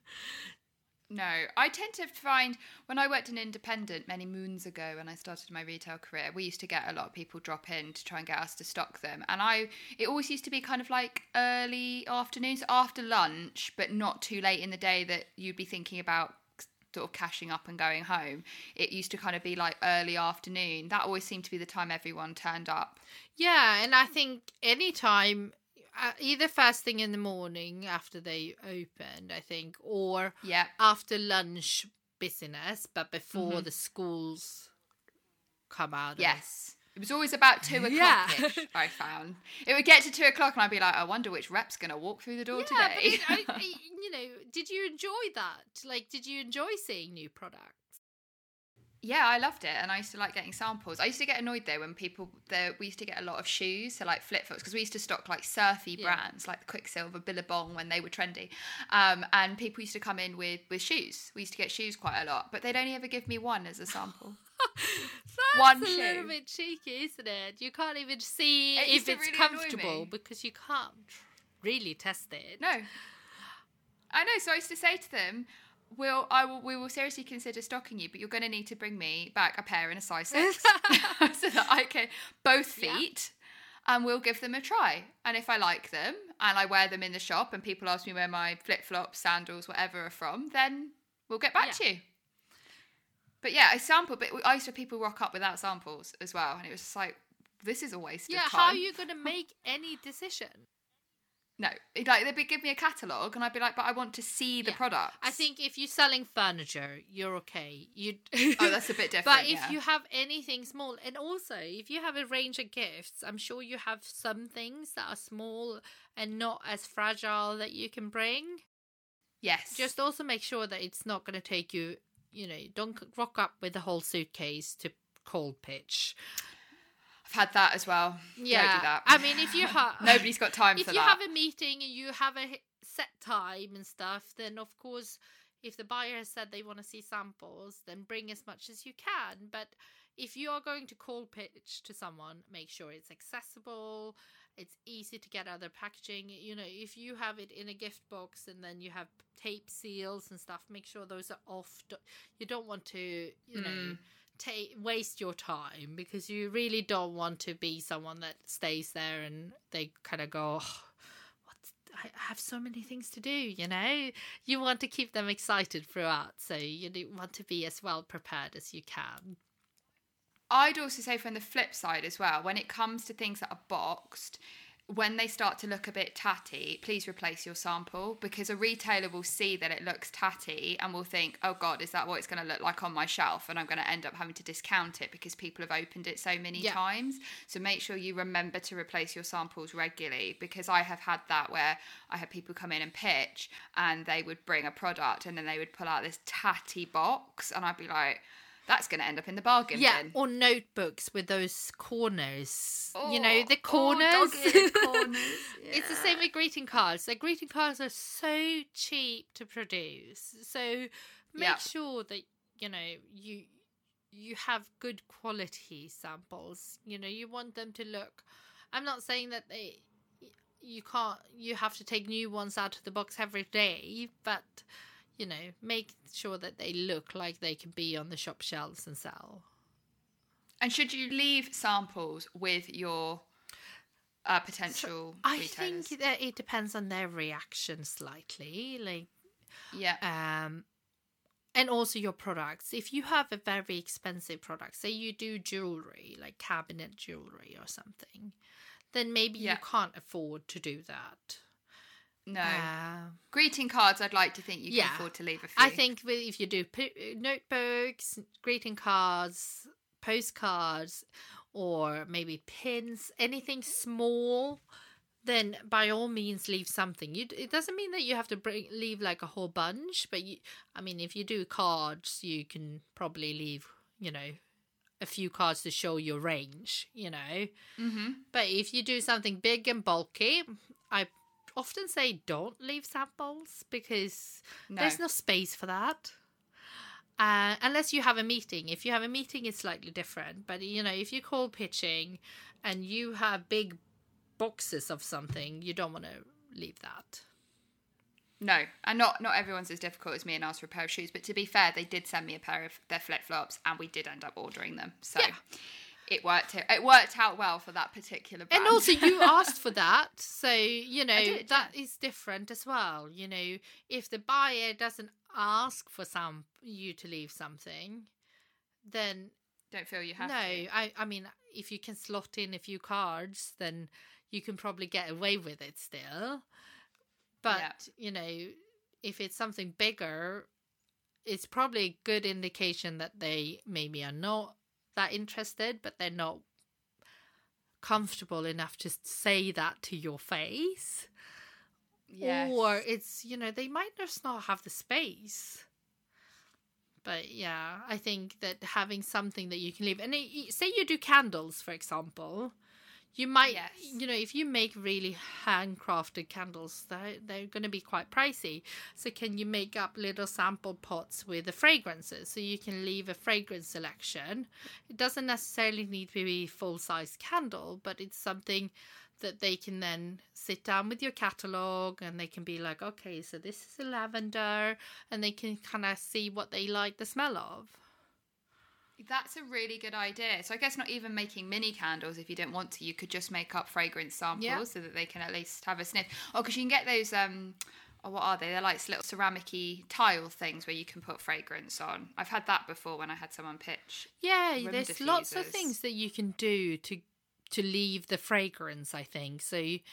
No, I tend to find when I worked in independent many moons ago when I started my retail career, we used to get a lot of people drop in to try and get us to stock them. And I, it always used to be kind of like early afternoons, after lunch, but not too late in the day that you'd be thinking about sort of cashing up and going home. It used to kind of be like early afternoon. That always seemed to be the time everyone turned up. Yeah, and I think any time, uh, either first thing in the morning after they opened, I think, or yeah. after lunch busyness, but before mm-hmm. the schools come out. Yes. Of... It was always about two o'clock-ish, yeah. I found. It would get to two o'clock and I'd be like, I wonder which rep's going to walk through the door yeah, today. But it, I, I, you know, did you enjoy that? Like, did you enjoy seeing new products? Yeah, I loved it, and I used to like getting samples. I used to get annoyed though when people, there we used to get a lot of shoes, so like flip flops, because we used to stock like surfy yeah. brands like the Quicksilver, Billabong when they were trendy, um, and people used to come in with with shoes. We used to get shoes quite a lot, but they'd only ever give me one as a sample. That's one a shoe. little bit cheeky, isn't it? You can't even see it if it's really comfortable because you can't really test it. No, I know. So I used to say to them, We'll, I will, we will seriously consider stocking you, but you're going to need to bring me back a pair in a size six so that I can both feet, yeah. and we'll give them a try. And if I like them and I wear them in the shop and people ask me where my flip-flops, sandals, whatever are from, then we'll get back yeah. to you. But yeah, I sample, but I used to have people rock up without samples as well. And it was just like, this is a waste yeah, of time. Yeah, how are you going to make any decision? No, like they'd be give me a catalogue, and I'd be like, "But I want to see the yeah. products." I think if you're selling furniture, you're okay. You oh, that's a bit different. But if yeah. you have anything small, and also if you have a range of gifts, I'm sure you have some things that are small and not as fragile that you can bring. Yes. Just also make sure that it's not going to take you. You know, don't rock up with a whole suitcase to cold pitch. Had that as well. Yeah, don't do that. I mean, if you have nobody's got time for that. If you have a meeting and you have a set time and stuff, then of course, if the buyer has said they want to see samples, then bring as much as you can. But if you are going to call pitch to someone, make sure it's accessible. It's easy to get other packaging. You know, if you have it in a gift box and then you have tape seals and stuff, make sure those are off. You don't want to, you mm. know. Take, waste your time, because you really don't want to be someone that stays there and they kind of go, oh, what? I have so many things to do, you know? You want to keep them excited throughout, so you want to be as well prepared as you can. I'd also say from the flip side as well, when it comes to things that are boxed, when they start to look a bit tatty, please replace your sample, because a retailer will see that it looks tatty and will think, oh God, is that what it's going to look like on my shelf? And I'm going to end up having to discount it because people have opened it so many yeah. times. So make sure you remember to replace your samples regularly, because I have had that where I had people come in and pitch and they would bring a product and then they would pull out this tatty box and I'd be like, that's going to end up in the bargain yeah, bin. Or notebooks with those corners. Oh, you know, the corners. Oh, corners. Yeah. It's the same with greeting cards. The greeting cards are so cheap to produce. So make yeah. sure that, you know, you you have good quality samples. You know, you want them to look... I'm not saying that they... You can't... You have to take new ones out of the box every day, but... You know, make sure that they look like they can be on the shop shelves and sell. And should you leave samples with your uh, potential so I retailers? think that it depends on their reaction slightly. Like, yeah. Um, and also your products. If you have a very expensive product, say you do jewelry, like cabinet jewelry or something, then maybe yeah. you can't afford to do that. No. Uh, greeting cards, I'd like to think you can yeah. afford to leave a few. I think if you do p- notebooks, greeting cards, postcards, or maybe pins, anything small, then by all means leave something. You, it doesn't mean that you have to bring, leave like a whole bunch, but you, I mean, if you do cards, you can probably leave, you know, a few cards to show your range, you know. Mm-hmm. But if you do something big and bulky, I often say don't leave samples, because no. there's no space for that. Uh, unless you have a meeting. If you have a meeting, it's slightly different. But, you know, if you call pitching and you have big boxes of something, you don't want to leave that. No, and not not everyone's as difficult as me and asked for a pair of shoes. But to be fair, they did send me a pair of their flip-flops, and we did end up ordering them. So yeah. it worked. It worked out well for that particular brand. And also, you asked for that, so you know did, that yeah. is different as well. You know, if the buyer doesn't ask for some you to leave something, then don't feel you have no. to. I I mean, if you can slot in a few cards, then you can probably get away with it still. But, yeah. you know, if it's something bigger, it's probably a good indication that they maybe are not that interested, but they're not comfortable enough to say that to your face. Yes. Or it's, you know, they might just not have the space. But, yeah, I think that having something that you can leave. And it, say you do candles, for example. You might, yes. you know, if you make really handcrafted candles, they're, they're going to be quite pricey. So can you make up little sample pots with the fragrances? So you can leave a fragrance selection. It doesn't necessarily need to be a full-size candle, but it's something that they can then sit down with your catalogue and they can be like, okay, so this is a lavender, and they can kind of see what they like the smell of. That's a really good idea. So I guess not even making mini candles if you didn't want to. You could just make up fragrance samples yeah. so that they can at least have a sniff. Oh, because you can get those, um, oh, what are they? They're like little ceramic-y tile things where you can put fragrance on. I've had that before when I had someone pitch. Yeah, there's diffusers. Lots of things that you can do to to leave the fragrance, I think. So, you,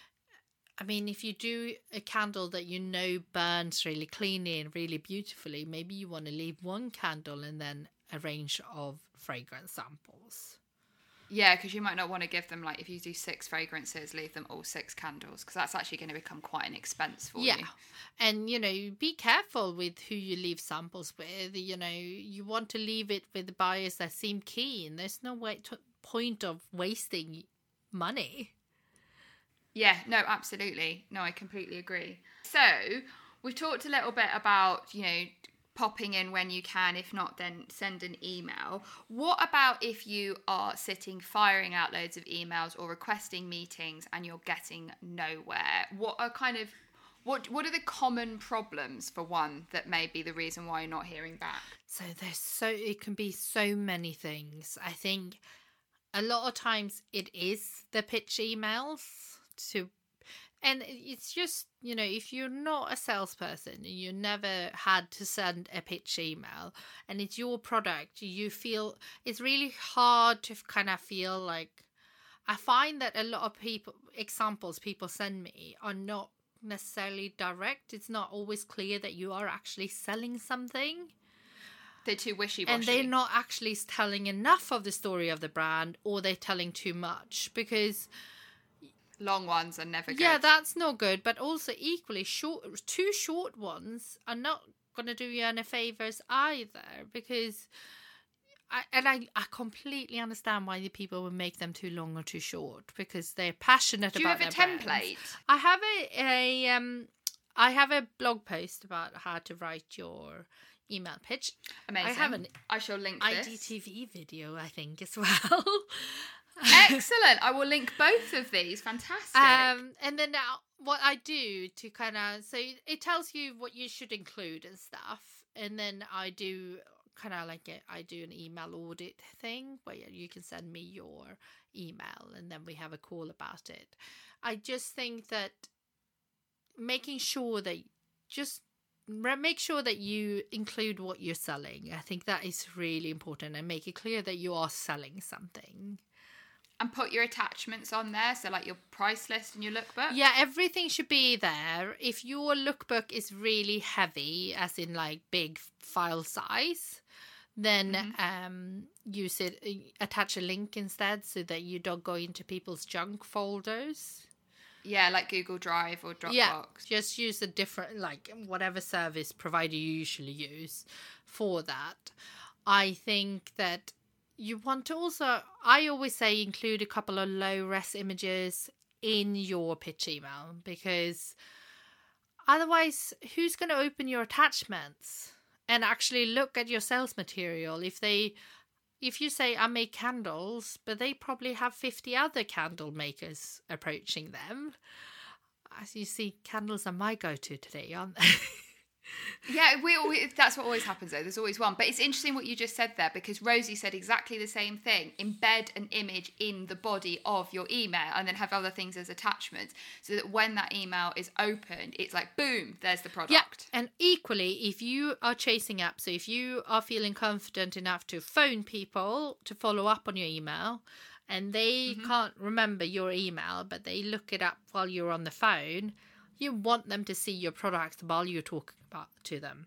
I mean, if you do a candle that you know burns really cleanly and really beautifully, maybe you want to leave one candle and then a range of fragrance samples. Yeah, because you might not want to give them, like, if you do six fragrances, leave them all six candles, because that's actually going to become quite an expense for yeah. you. Yeah, and, you know, be careful with who you leave samples with. You know, you want to leave it with the buyers that seem keen. There's no way to, point of wasting money. Yeah, no, absolutely. No, I completely agree. So, we've talked a little bit about, you know, popping in when you can. If not, then send an email. What about if you are sitting firing out loads of emails or requesting meetings and you're getting nowhere? What are kind of what what are the common problems, for one, that may be the reason why you're not hearing back? So there's so it can be so many things. I think a lot of times it is the pitch emails to And it's just, you know, if you're not a salesperson and you never had to send a pitch email and it's your product, you feel it's really hard to kind of feel like, I find that a lot of people, examples people send me are not necessarily direct. It's not always clear that you are actually selling something. They're too wishy-washy. And they're not actually telling enough of the story of the brand, or they're telling too much, because long ones are never good. Yeah, that's not good. But also equally short, too short ones are not going to do you any favors either, because I, and I, I completely understand why the people would make them too long or too short, because they're passionate do about you have their a template? brands. I have a, a um I have a blog post about how to write your email pitch. Amazing. I have an I shall link I this. G T V video, I think, as well. Excellent. I will link both of these. Fantastic. Um, and then now what I do to kind of, so it tells you what you should include and stuff. And then I do kind of like, a, I do an email audit thing where you can send me your email and then we have a call about it. I just think that making sure that just make sure that you include what you're selling. I think that is really important, and make it clear that you are selling something. And put your attachments on there, so like your price list and your lookbook. Yeah, everything should be there. If your lookbook is really heavy, as in like big file size, then mm-hmm. um, use it, attach a link instead, so that you don't go into people's junk folders. Yeah, like Google Drive or Dropbox. Yeah, just use a different, like whatever service provider you usually use for that. I think that you want to also, I always say, include a couple of low-res images in your pitch email, because otherwise, who's going to open your attachments? and actually look at your sales material. If they, if you say I make candles, but they probably have fifty other candle makers approaching them. As you see, candles are my go-to today, aren't they? Yeah, we always, that's what always happens though. There's always one. But it's interesting what you just said there, because Rosie said exactly the same thing. Embed an image in the body of your email and then have other things as attachments, so that when that email is opened, it's like, boom, there's the product. Yeah, and equally, if you are chasing up, so if you are feeling confident enough to phone people to follow up on your email, and they mm-hmm. can't remember your email, but they look it up while you're on the phone, you want them to see your product while you're talking about to them.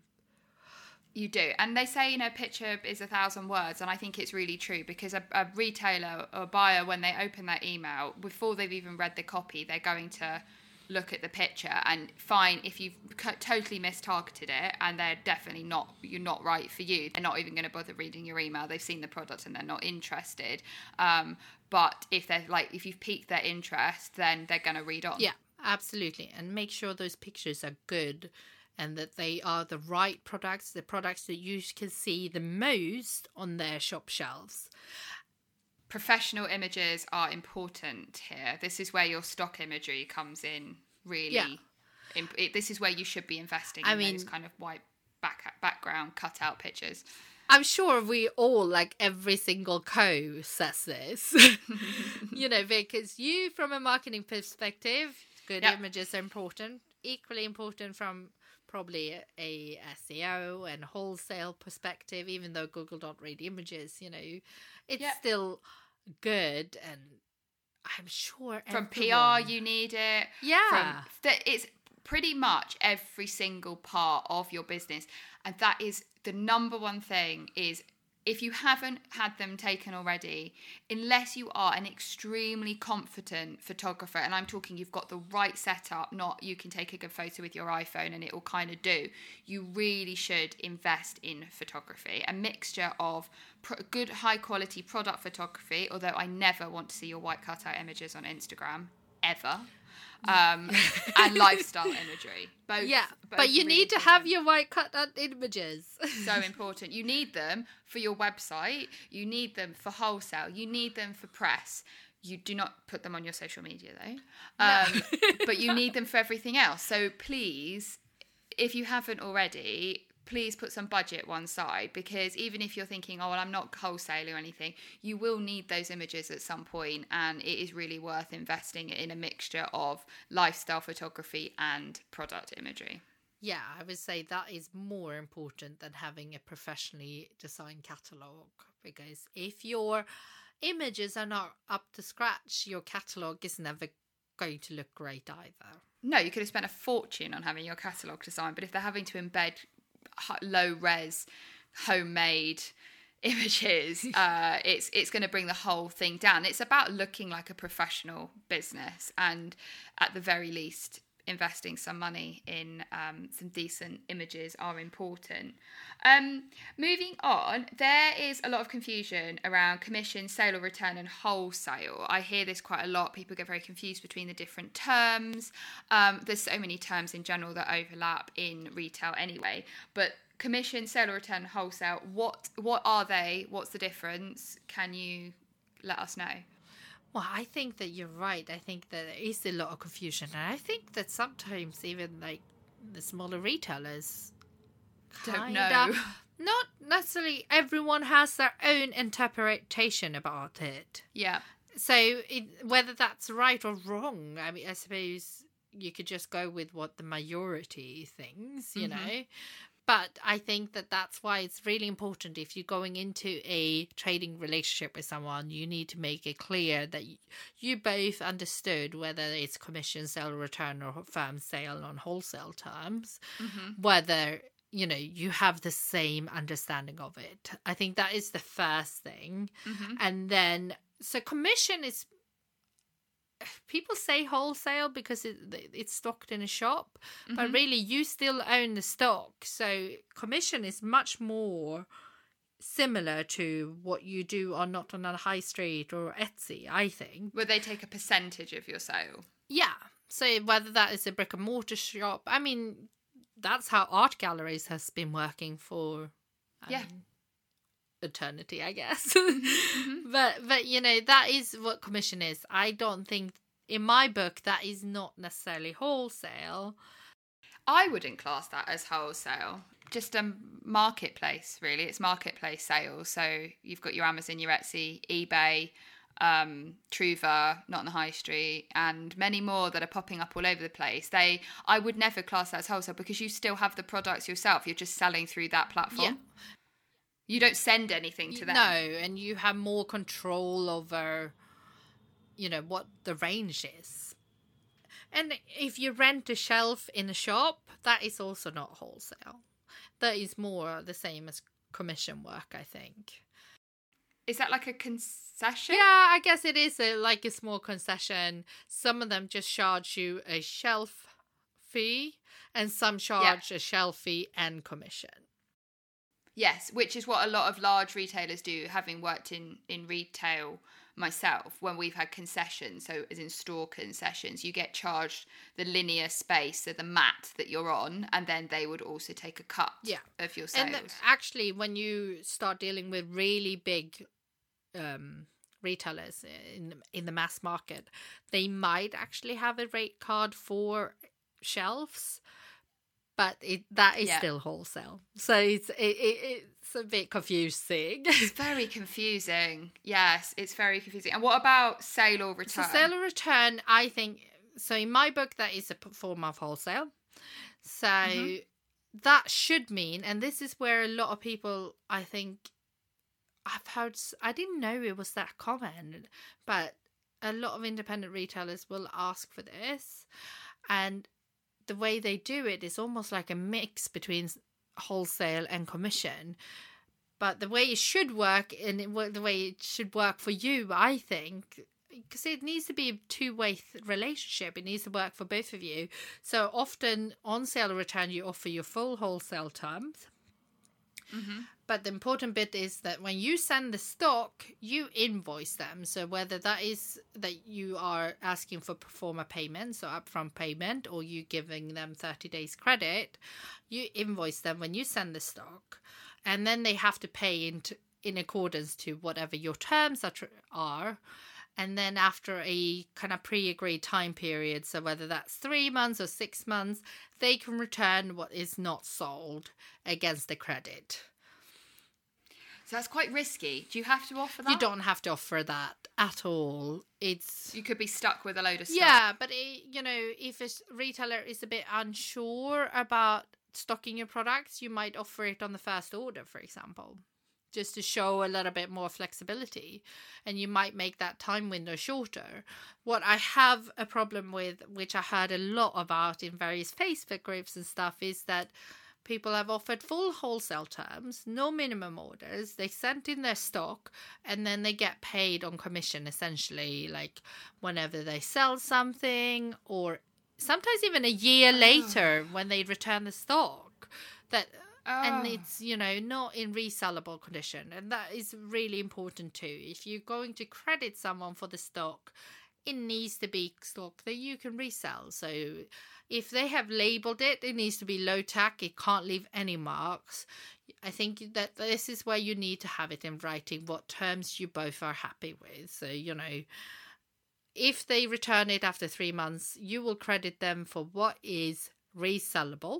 You do. And they say, you know, a picture is a thousand words. And I think it's really true, because a, a retailer or a buyer, when they open that email, before they've even read the copy, they're going to look at the picture and find if you've totally mistargeted it and they're definitely not, you're not right for you. They're not even going to bother reading your email. They've seen the product and they're not interested. Um, but if they're like, if you've piqued their interest, then they're going to read on. Yeah. Absolutely. And make sure those pictures are good and that they are the right products, the products that you can see the most on their shop shelves. Professional images are important here. This is where your stock imagery comes in, really. Yeah. Imp- it, this is where you should be investing I in mean, those kind of white back- background cutout pictures. I'm sure we all, like every single co says this, you know, because you, from a marketing perspective, good yep. images are important. Equally important from probably a, a S E O and wholesale perspective, even though Google don't read images, you know, it's yep. still good. And I'm sure from everyone... P R you need it. Yeah. From, that it's pretty much every single part of your business. And that is the number one thing is, if you haven't had them taken already, unless you are an extremely confident photographer, and I'm talking you've got the right setup, not you can take a good photo with your iPhone and it will kind of do, you really should invest in photography. A mixture of pro- good high quality product photography, although I never want to see your white cutout images on Instagram, ever. Um, and lifestyle imagery. Both, yeah, both but you really need important. to have your white cut out images. So important. You need them for your website. You need them for wholesale. You need them for press. You do not put them on your social media though. Um, no. But you need them for everything else. So please, if you haven't already, please put some budget one side, because even if you're thinking, oh, well, I'm not wholesale or anything, you will need those images at some point, and it is really worth investing in a mixture of lifestyle photography and product imagery. Yeah, I would say that is more important than having a professionally designed catalogue, because if your images are not up to scratch, your catalogue is never going to look great either. No, you could have spent a fortune on having your catalogue designed, but if they're having to embed low res homemade images, uh it's it's going to bring the whole thing down. It's about looking like a professional business, and at the very least investing some money in um some decent images are important. Um moving on, there is a lot of confusion around commission, sale or return, and wholesale. I hear this quite a lot. People get very confused between the different terms. Um there's so many terms in general that overlap in retail anyway, but commission, sale or return, wholesale, what what are they? What's the difference? Can you let us know? Well, I think that you're right. I think that there is a lot of confusion. And I think that sometimes even like the smaller retailers don't kinda, know. Not necessarily everyone has their own interpretation about it. Yeah. So it, whether that's right or wrong, I mean, I suppose you could just go with what the majority thinks, you mm-hmm. know. But I think that that's why it's really important, if you're going into a trading relationship with someone, you need to make it clear that you both understood whether it's commission, sale, return, or firm sale on wholesale terms, mm-hmm. whether, you know, you have the same understanding of it. I think that is the first thing. Mm-hmm. And then, so commission is, people say wholesale because it, it's stocked in a shop, mm-hmm. but really you still own the stock. So commission is much more similar to what you do on not on a high street or Etsy, I think. Where they take a percentage of your sale. Yeah. So whether that is a brick and mortar shop, I mean, that's how art galleries has been working for um, yeah eternity, I guess. Mm-hmm. but but you know, that is what commission is. I don't think, in my book, that is not necessarily wholesale. I wouldn't class that as wholesale. Just a marketplace, really. It's marketplace sales. So you've got your Amazon, your Etsy, eBay, um, Truva, Not on the High Street, and many more that are popping up all over the place. They, I would never class that as wholesale, because you still have the products yourself. You're just selling through that platform. Yeah. You don't send anything to them. No, and you have more control over, you know, what the range is. And if you rent a shelf in a shop, that is also not wholesale. That is more the same as commission work, I think. Is that like a concession? Yeah, I guess it is a, like a small concession. Some of them just charge you a shelf fee, and some charge yeah. a shelf fee and commission. Yes, which is what a lot of large retailers do, having worked in, in retail myself. When we've had concessions, so as in store concessions, you get charged the linear space, so the mat that you're on, and then they would also take a cut yeah. of your sales. And actually, when you start dealing with really big um, retailers in, in the mass market, they might actually have a rate card for shelves. But it, that is yeah. still wholesale. So it's it, it, it's a bit confusing. It's very confusing. Yes, it's very confusing. And what about sale or return? So sale or return, I think, so in my book, that is a form of wholesale. So mm-hmm. that should mean, and this is where a lot of people, I think, I've heard, I didn't know it was that common, but a lot of independent retailers will ask for this. And the way they do it is almost like a mix between wholesale and commission. But the way it should work, and it, the way it should work for you, I think, because it needs to be a two-way th- relationship. It needs to work for both of you. So often on sale or return, you offer your full wholesale terms. Mm-hmm. But the important bit is that when you send the stock, you invoice them. So whether that is that you are asking for pro forma payment, so upfront payment, or you giving them thirty days credit, you invoice them when you send the stock. And then they have to pay in, to, in accordance to whatever your terms are, are. And then after a kind of pre-agreed time period, so whether that's three months or six months, they can return what is not sold against the credit. So that's quite risky. Do you have to offer that? You don't have to offer that at all. It's You could be stuck with a load of stock. Yeah, but it, you know, if a retailer is a bit unsure about stocking your products, you might offer it on the first order, for example, just to show a little bit more flexibility, and you might make that time window shorter. What I have a problem with, which I heard a lot about in various Facebook groups and stuff, is that people have offered full wholesale terms, no minimum orders. They sent in their stock, and then they get paid on commission, essentially, like whenever they sell something, or sometimes even a year oh. later when they return the stock. That oh. And it's, you know, not in resellable condition. And that is really important too. If you're going to credit someone for the stock, it needs to be stock that you can resell. So if they have labeled it, it needs to be low tack. It can't leave any marks. I think that this is where you need to have it in writing, what terms you both are happy with. So, you know, if they return it after three months, you will credit them for what is resellable.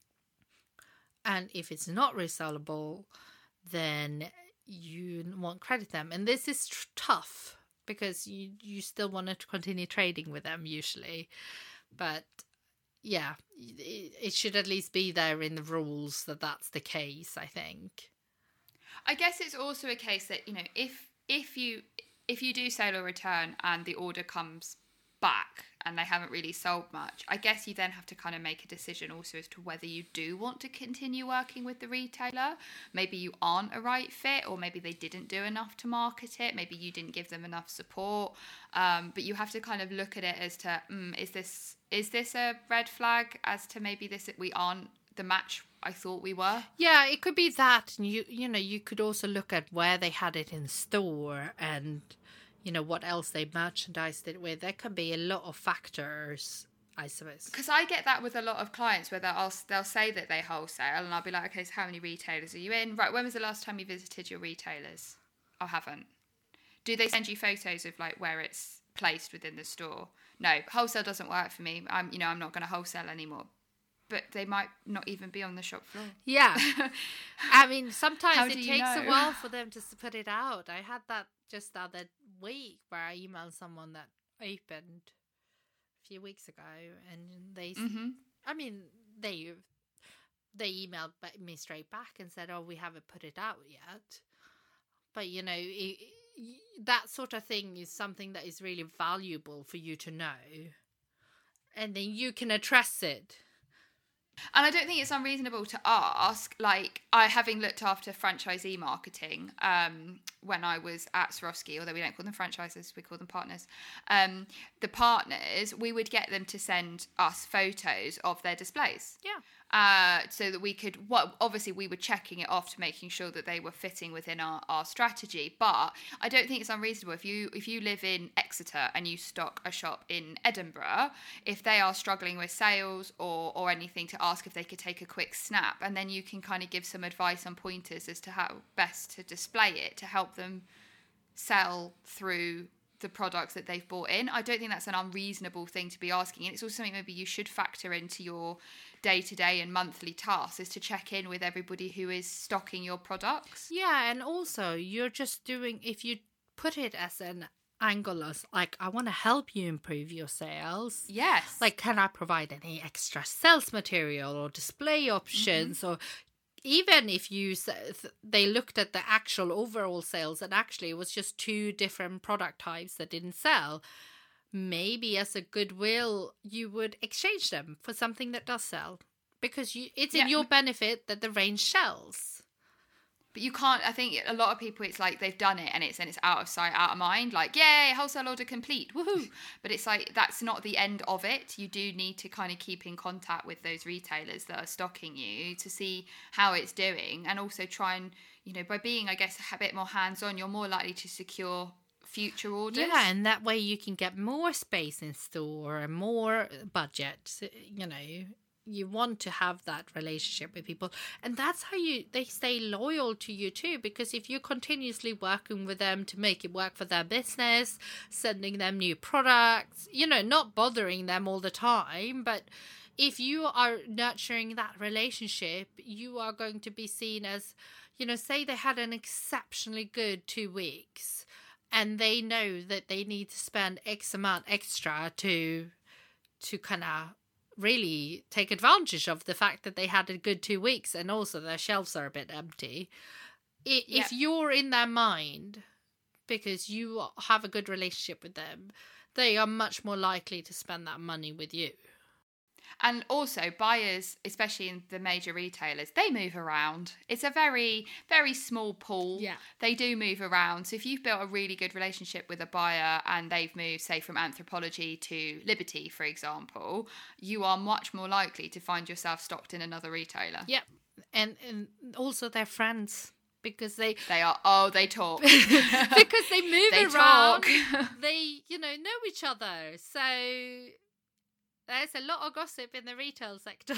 And if it's not resellable, then you won't credit them. And this is tr- tough because you, you still want to continue trading with them usually. But yeah, it, it should at least be there in the rules that that's the case, I think. I guess it's also a case that, you know, if if you if you do sale or return and the order comes back and they haven't really sold much, I guess you then have to kind of make a decision also as to whether you do want to continue working with the retailer. Maybe you aren't a right fit, or maybe they didn't do enough to market it. Maybe you didn't give them enough support. Um, but you have to kind of look at it as to, mm, is this is this a red flag as to maybe this we aren't the match I thought we were? Yeah, it could be that. And you you know, you could also look at where they had it in store and, you know, what else they merchandised it with. There can be a lot of factors I suppose. Because I get that with a lot of clients where they'll, they'll say that they wholesale and I'll be like, okay, so how many retailers are you in? Right, when was the last time you visited your retailers? I haven't. Do they send you photos of like where it's placed within the store? No, wholesale doesn't work for me. I'm, you know, I'm not going to wholesale anymore. But they might not even be on the shop floor. Yeah. I mean, sometimes it you takes know? a while for them to put it out. I had that just the other week where I emailed someone that opened a few weeks ago, and they, Mm-hmm. I mean, they they emailed me straight back and said, "Oh, we haven't put it out yet." But you know, it, that sort of thing is something that is really valuable for you to know, and then you can address it. And I don't think it's unreasonable to ask, like, I having looked after franchisee marketing um, when I was at Swarovski, although we don't call them franchises, we call them partners. Um, the partners, we would get them to send us photos of their displays. Yeah. Uh, so that we could, well, obviously we were checking it off to making sure that they were fitting within our, our strategy. But I don't think it's unreasonable if you if you live in Exeter and you stock a shop in Edinburgh, if they are struggling with sales or or anything, to ask if they could take a quick snap, and then you can kind of give some advice on pointers as to how best to display it to help them sell through the products that they've bought in. I don't think that's an unreasonable thing to be asking, and it's also something maybe you should factor into your day-to-day and monthly tasks, is to check in with everybody who is stocking your products. Yeah, and also you're just doing, if you put it as an angle as like, I want to help you improve your sales. Yes. Like, can I provide any extra sales material or display options? Mm-hmm. Or even if you, they looked at the actual overall sales and actually it was just two different product types that didn't sell, maybe as a goodwill you would exchange them for something that does sell, because you, it's yeah. in your benefit that the range sells. But you can't, I think a lot of people, it's like they've done it and it's and it's out of sight, out of mind, like, yay, wholesale order complete, woohoo. But it's like, that's not the end of it. You do need to kind of keep in contact with those retailers that are stocking you to see how it's doing, and also try and, you know, by being, I guess, a bit more hands-on, you're more likely to secure future orders. Yeah, and that way you can get more space in store and more budget. You know, you want to have that relationship with people, and that's how you they stay loyal to you too, because if you're continuously working with them to make it work for their business, sending them new products, you know, not bothering them all the time, but if you are nurturing that relationship, you are going to be seen as, you know, say they had an exceptionally good two weeks and they know that they need to spend X amount extra to to kind of really take advantage of the fact that they had a good two weeks and also their shelves are a bit empty. If yeah. you're in their mind because you have a good relationship with them, they are much more likely to spend that money with you. And also buyers, especially in the major retailers, they move around. It's a very, very small pool. Yeah. They do move around. So if you've built a really good relationship with a buyer and they've moved, say, from Anthropologie to Liberty, for example, you are much more likely to find yourself stocked in another retailer. Yeah. And, and also their friends. Because they they are oh they talk because they move they around. Talk. They you know know each other. So there's a lot of gossip in the retail sector.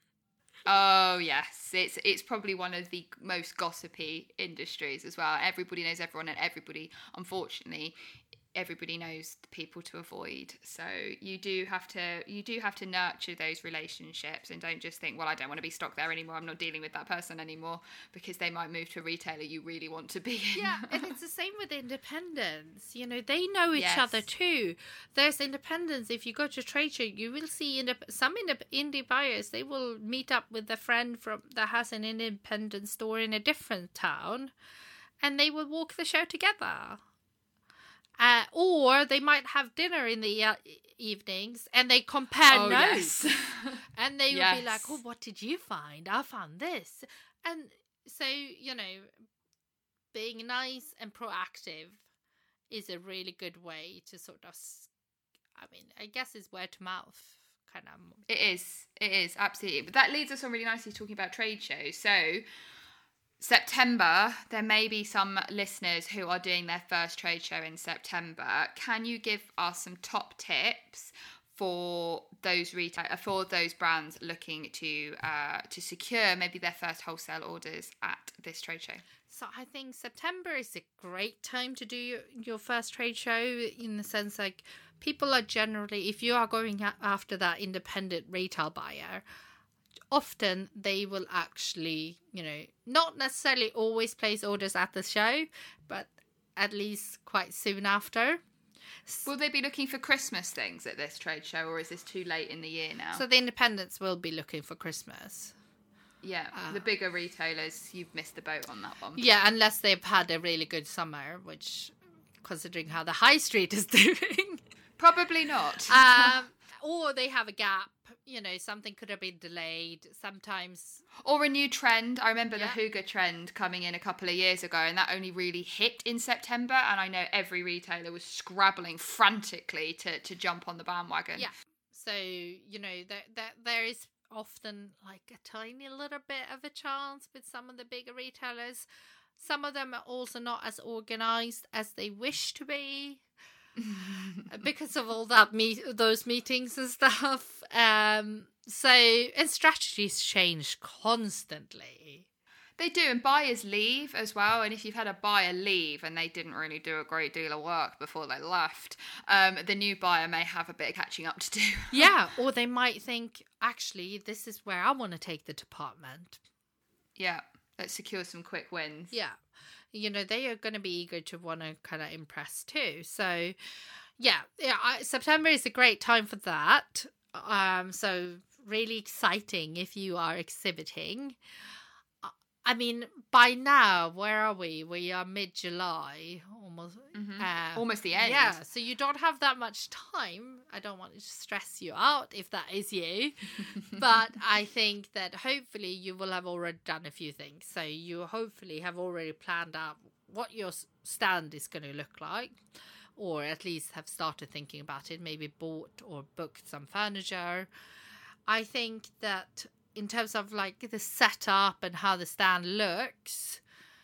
Oh yes, it's it's probably one of the most gossipy industries as well. Everybody knows everyone, and everybody, unfortunately, everybody knows the people to avoid. So you do have to you do have to nurture those relationships, and don't just think, well, I don't want to be stocked there anymore, I'm not dealing with that person anymore, because they might move to a retailer you really want to be in. Yeah, and it's the same with independents. You know, they know each yes. other too. There's independents. If you go to trade show, you will see indep- some indep- indie buyers, they will meet up with a friend from that has an independent store in a different town, and they will walk the show together. Uh, or they might have dinner in the uh, evenings and they compare oh, notes. Yes. And they yes. will be like, oh, what did you find? I found this. And so, you know, being nice and proactive is a really good way to sort of, I mean, I guess it's word to mouth kind of. It is. It is, absolutely. But that leads us on really nicely talking about trade shows. So September, there may be some listeners who are doing their first trade show in September. Can you give us some top tips for those retail for those brands looking to uh, to secure maybe their first wholesale orders at this trade show? So I think September is a great time to do your, your first trade show, in the sense like people are generally, if you are going after that independent retail buyer, often they will actually, you know, not necessarily always place orders at the show, but at least quite soon after. Will they be looking for Christmas things at this trade show, or is this too late in the year now? So the independents will be looking for Christmas. Yeah, uh, the bigger retailers, you've missed the boat on that one. Yeah, unless they've had a really good summer, which, considering how the high street is doing... Probably not. um, or they have a gap. You know, something could have been delayed. Sometimes... Or a new trend. I remember yeah. the Hygge trend coming in a couple of years ago, and that only really hit in September, and I know every retailer was scrabbling frantically to, to jump on the bandwagon. Yeah. So, you know, there, there, there is often like a tiny little bit of a chance with some of the bigger retailers. Some of them are also not as organised as they wish to be. Because of all that meet those meetings and stuff, um so and strategies change constantly. They do, and buyers leave as well. And if you've had a buyer leave and they didn't really do a great deal of work before they left, um the new buyer may have a bit of catching up to do. Yeah, or they might think, actually, this is where I want to take the department. Yeah, let's secure some quick wins. Yeah. You know, they are going to be eager to want to kind of impress too. So, yeah, yeah. I, September is a great time for that. Um, so really exciting if you are exhibiting. I mean, by now, where are we? We are mid-July, almost. Mm-hmm. Uh, almost the end. Yeah, so you don't have that much time. I don't want to stress you out if that is you. But I think that hopefully you will have already done a few things. So you hopefully have already planned out what your stand is going to look like. Or at least have started thinking about it. Maybe bought or booked some furniture. I think that... in terms of like the setup and how the stand looks,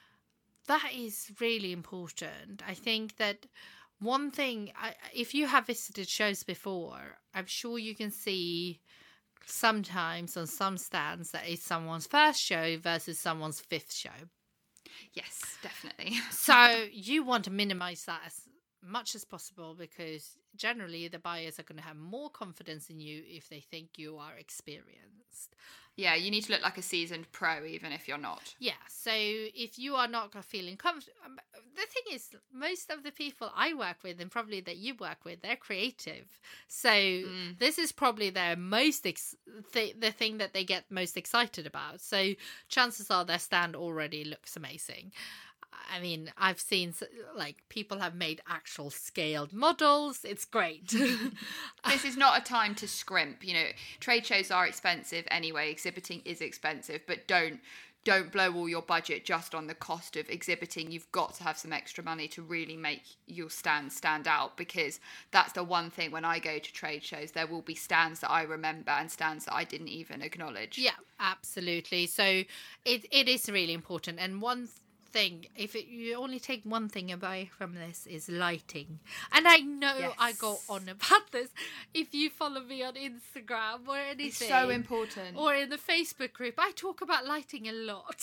that is really important. I think that one thing, I, if you have visited shows before, I'm sure you can see sometimes on some stands that it's someone's first show versus someone's fifth show. Yes, definitely. So you want to minimize that as much as possible, because generally the buyers are going to have more confidence in you if they think you are experienced. Yeah, you need to look like a seasoned pro even if you're not. Yeah, so if you are not feeling comfortable, um, the thing is, most of the people I work with, and probably that you work with, they're creative. So mm. this is probably their most ex- th- the thing that they get most excited about. So chances are their stand already looks amazing. I mean, I've seen, like, people have made actual scaled models. It's great. This is not a time to scrimp. You know, trade shows are expensive anyway. Exhibiting is expensive, but don't don't blow all your budget just on the cost of exhibiting. You've got to have some extra money to really make your stand stand out, because that's the one thing when I go to trade shows, there will be stands that I remember and stands that I didn't even acknowledge. Yeah, absolutely. So it it is really important. And one th- thing, if it, you only take one thing away from this, is lighting. And I know yes. I go on about this. If you follow me on Instagram or anything, it's so important, or in the Facebook group, I talk about lighting a lot.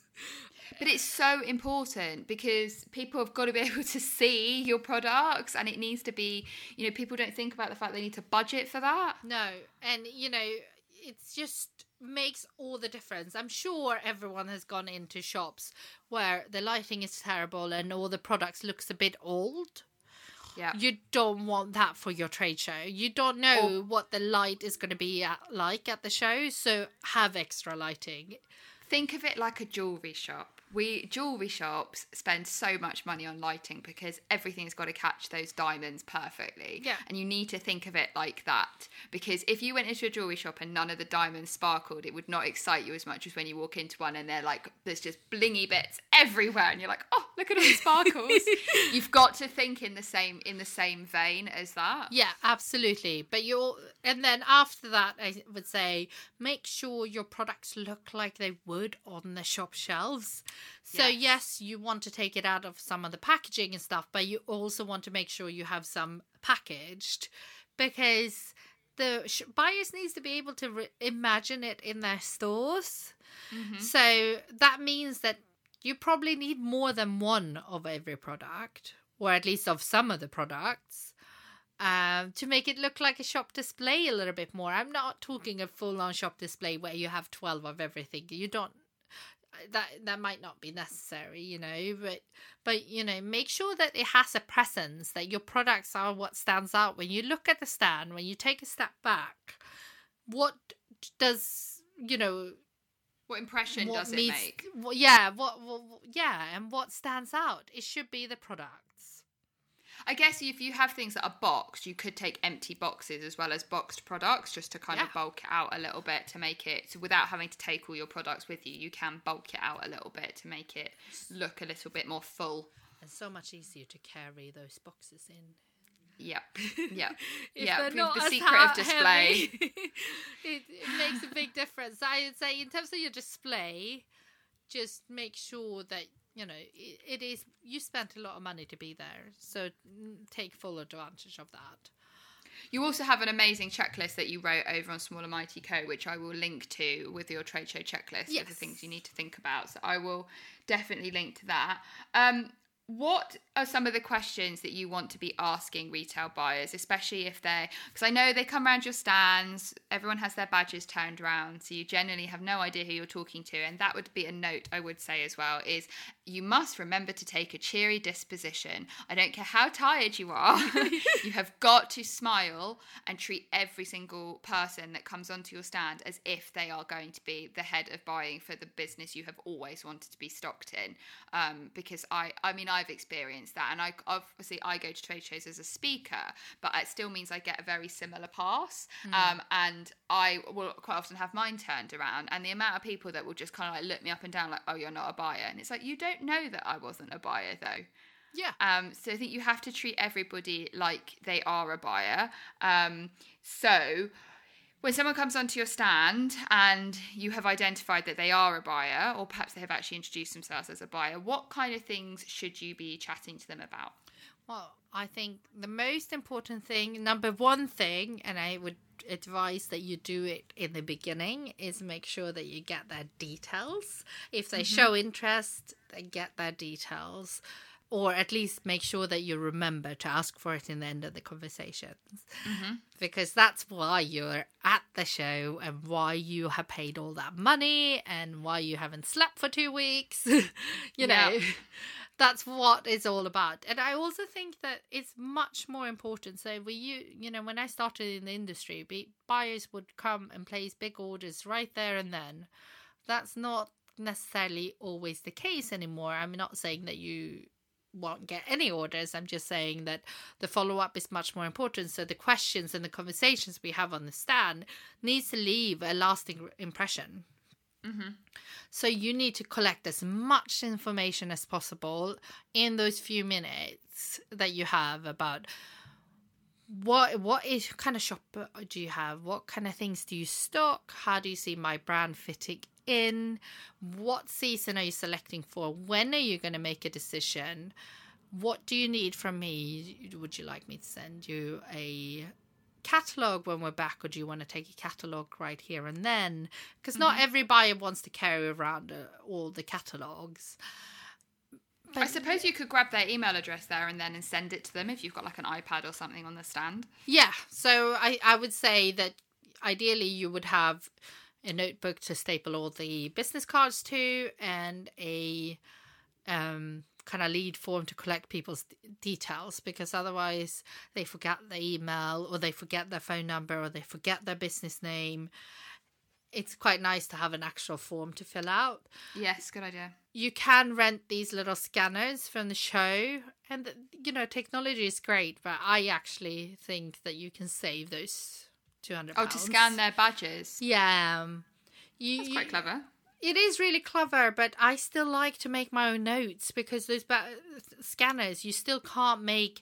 But it's so important because people have got to be able to see your products, and it needs to be, you know, people don't think about the fact they need to budget for that. No, and you know, it's just makes all the difference. I'm sure everyone has gone into shops where the lighting is terrible and all the products looks a bit old. Yeah. You don't want that for your trade show. You don't know or, what the light is going to be at, like at the show, so have extra lighting. Think of it like a jewellery shop. We jewellery shops spend so much money on lighting because everything's got to catch those diamonds perfectly. Yeah. And you need to think of it like that, because if you went into a jewellery shop and none of the diamonds sparkled, it would not excite you as much as when you walk into one and they're like, there's just blingy bits everywhere and you're like, oh, look at all the sparkles. You've got to think in the same in the same vein as that. Yeah, absolutely. But you'll, and then after that, I would say make sure your products look like they would on the shop shelves. So yes. yes, you want to take it out of some of the packaging and stuff, but you also want to make sure you have some packaged, because the sh- buyers needs to be able to re- imagine it in their stores. Mm-hmm. So that means that you probably need more than one of every product, or at least of some of the products, um, to make it look like a shop display a little bit more. I'm not talking a full-on shop display where you have twelve of everything. You don't. That that might not be necessary, you know, but but you know, make sure that it has a presence, that your products are what stands out when you look at the stand, when you take a step back. What does, you know, what impression what does it meets, make? What, yeah, what, what yeah, and what stands out? It should be the products. I guess if you have things that are boxed, you could take empty boxes as well as boxed products just to kind Yeah. of bulk it out a little bit to make it, so without having to take all your products with you, you can bulk it out a little bit to make it look a little bit more full. And so much easier to carry those boxes in. Yep. Yep. If yeah. they're The, not the as secret ha- of display. heavy, it, it makes a big difference. I would say in terms of your display, just make sure that, you know, it, it is, you spent a lot of money to be there. So mm, take full advantage of that. You also have an amazing checklist that you wrote over on Smaller Mighty Co, which I will link to with your trade show checklist Yes. of the things you need to think about. So I will definitely link to that. Um, what are some of the questions that you want to be asking retail buyers, especially if they, because I know they come around your stands, everyone has their badges turned around, so you generally have no idea who you're talking to. And that would be a note I would say as well, is you must remember to take a cheery disposition. I don't care how tired you are, you have got to smile and treat every single person that comes onto your stand as if they are going to be the head of buying for the business you have always wanted to be stocked in. Um, because I, I mean, I've experienced that, and I obviously I go to trade shows as a speaker, but it still means I get a very similar pass. Mm. Um, and I will quite often have mine turned around, and the amount of people that will just kind of like look me up and down like, oh, you're not a buyer, and it's like, you don't know that I wasn't a buyer though. Yeah. Um, so I think you have to treat everybody like they are a buyer. Um, so when someone comes onto your stand and you have identified that they are a buyer, or perhaps they have actually introduced themselves as a buyer, what kind of things should you be chatting to them about? Well, I think the most important thing, number one thing, and I would advise that you do it in the beginning, is make sure that you get their details. If they mm-hmm. show interest, then get their details. Or at least make sure that you remember to ask for it in the end of the conversations. Mm-hmm. Because that's why you're at the show and why you have paid all that money and why you haven't slept for two weeks. you know, yeah. That's what it's all about. And I also think that it's much more important. So we, you, you know, when I started in the industry, buyers would come and place big orders right there and then. That's not necessarily always the case anymore. I'm not saying that you won't get any orders. I'm just saying that the follow-up is much more important. So the questions and the conversations we have on the stand needs to leave a lasting impression. Mm-hmm. So you need to collect as much information as possible in those few minutes that you have about what what is kind of shop do you have, what kind of things do you stock, how do you see my brand fitting in, what season are you selecting for, when are you going to make a decision, what do you need from me, would you like me to send you a catalogue when we're back, or do you want to take a catalogue right here and then, because mm-hmm. not every buyer wants to carry around uh, all the catalogues. But I suppose you could grab their email address there and then and send it to them if you've got like an iPad or something on the stand. Yeah, so I, I would say that ideally you would have a notebook to staple all the business cards to, and a um, kind of lead form to collect people's d- details, because otherwise they forget their email, or they forget their phone number, or they forget their business name. It's quite nice to have an actual form to fill out. Yes, good idea. You can rent these little scanners from the show, and, you know, technology is great, but I actually think that you can save those two hundred pounds. Oh, to scan their badges? Yeah. You, That's quite you, clever. It is really clever, but I still like to make my own notes, because those ba- scanners, you still can't make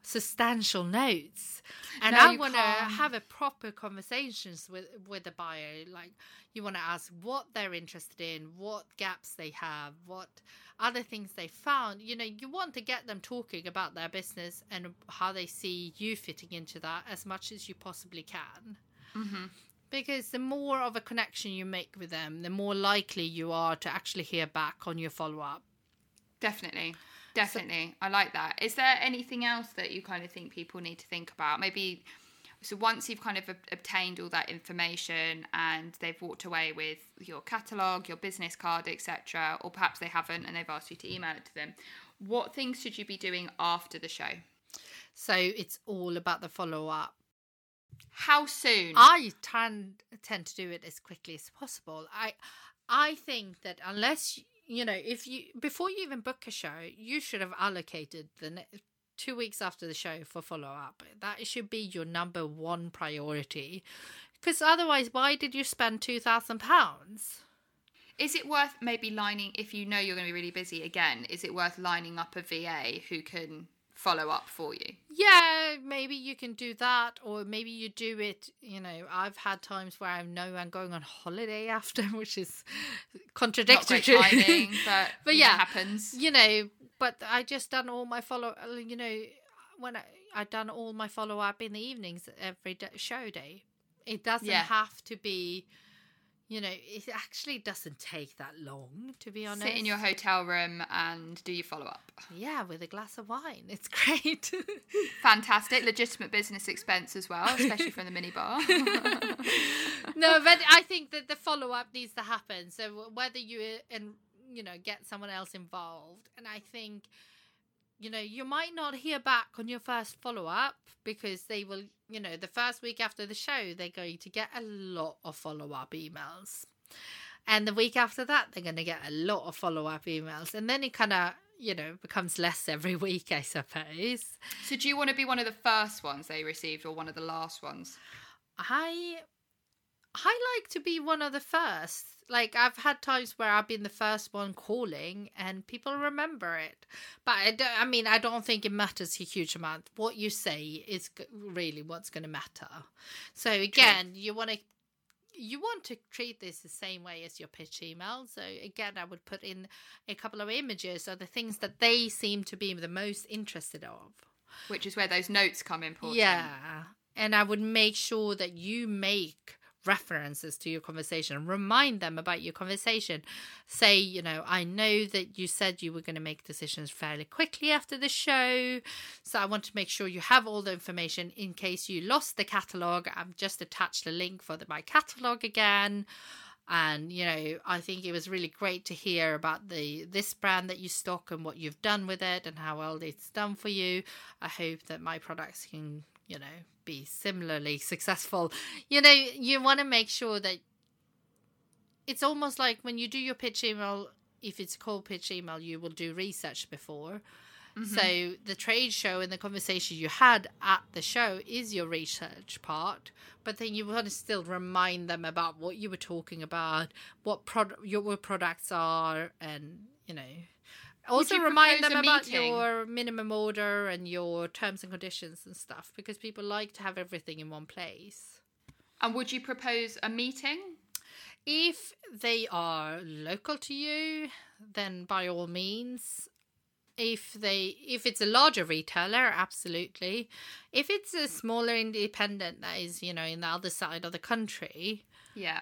substantial notes. And No, I you want to can't. have a proper conversations with with the buyer. Like, you want to ask what they're interested in, what gaps they have, what other things they found. You know, you want to get them talking about their business and how they see you fitting into that as much as you possibly can. Mm-hmm. Because the more of a connection you make with them, the more likely you are to actually hear back on your follow-up. Definitely. Definitely. So, I like that. Is there anything else that you kind of think people need to think about? Maybe, so once you've kind of obtained all that information and they've walked away with your catalogue, your business card, et cetera, or perhaps they haven't and they've asked you to email it to them, what things should you be doing after the show? So it's all about the follow-up. How soon? I tend, tend to do it as quickly as possible. I, I think that unless... You know, if you before you even book a show, you should have allocated the ne- two weeks after the show for follow up. That should be your number one priority, because otherwise, why did you spend two thousand pounds? Is it worth maybe lining, if you know you're going to be really busy again? Is it worth lining up a V A who can follow up for you? Yeah, maybe you can do that, or maybe you do it, you know, I've had times where I know I'm going on holiday after, which is contradictory. Not great timing, but, but yeah, yeah, it happens. You know, but I just done all my follow, you know, when I, I done all my follow up in the evenings every day, show day. It doesn't Yeah. have to be, you know, it actually doesn't take that long, to be honest. Sit in your hotel room and do your follow-up. Yeah, with a glass of wine. It's great. Fantastic. Legitimate business expense as well, especially from the minibar. No, but I think that the follow-up needs to happen. So whether you, and you know, get someone else involved. And I think, you know, you might not hear back on your first follow-up because they will, you know, the first week after the show, they're going to get a lot of follow-up emails. And the week after that, they're going to get a lot of follow-up emails. And then it kind of, you know, becomes less every week, I suppose. So do you want to be one of the first ones they received or one of the last ones? I I like to be one of the first. Like, I've had times where I've been the first one calling and people remember it. But I, don't, I mean, I don't think it matters a huge amount. What you say is really what's going to matter. So again, you want to you want to treat this the same way as your pitch email. So again, I would put in a couple of images of the things that they seem to be the most interested of. Which is where those notes come important. Yeah. And I would make sure that you make references to your conversation. Remind them about your conversation. Say, you know, I know that you said you were going to make decisions fairly quickly after the show, so I want to make sure you have all the information in case you lost the catalogue. I've just attached a link for the, my catalogue again. And, you know, I think it was really great to hear about the this brand that you stock and what you've done with it and how well it's done for you. I hope that my products can, you know, be similarly successful. You know, you want to make sure that it's almost like when you do your pitch email, if it's a cold pitch email, you will do research before. Mm-hmm. So the trade show and the conversation you had at the show is your research part, but then you want to still remind them about what you were talking about, what product your products are, and, you know, also remind them about meeting? your minimum order and your terms and conditions and stuff, because people like to have everything in one place. And would you propose a meeting? If they are local to you, then by all means. If they, if it's a larger retailer, absolutely. If it's a smaller independent that is, you know, in the other side of the country, yeah,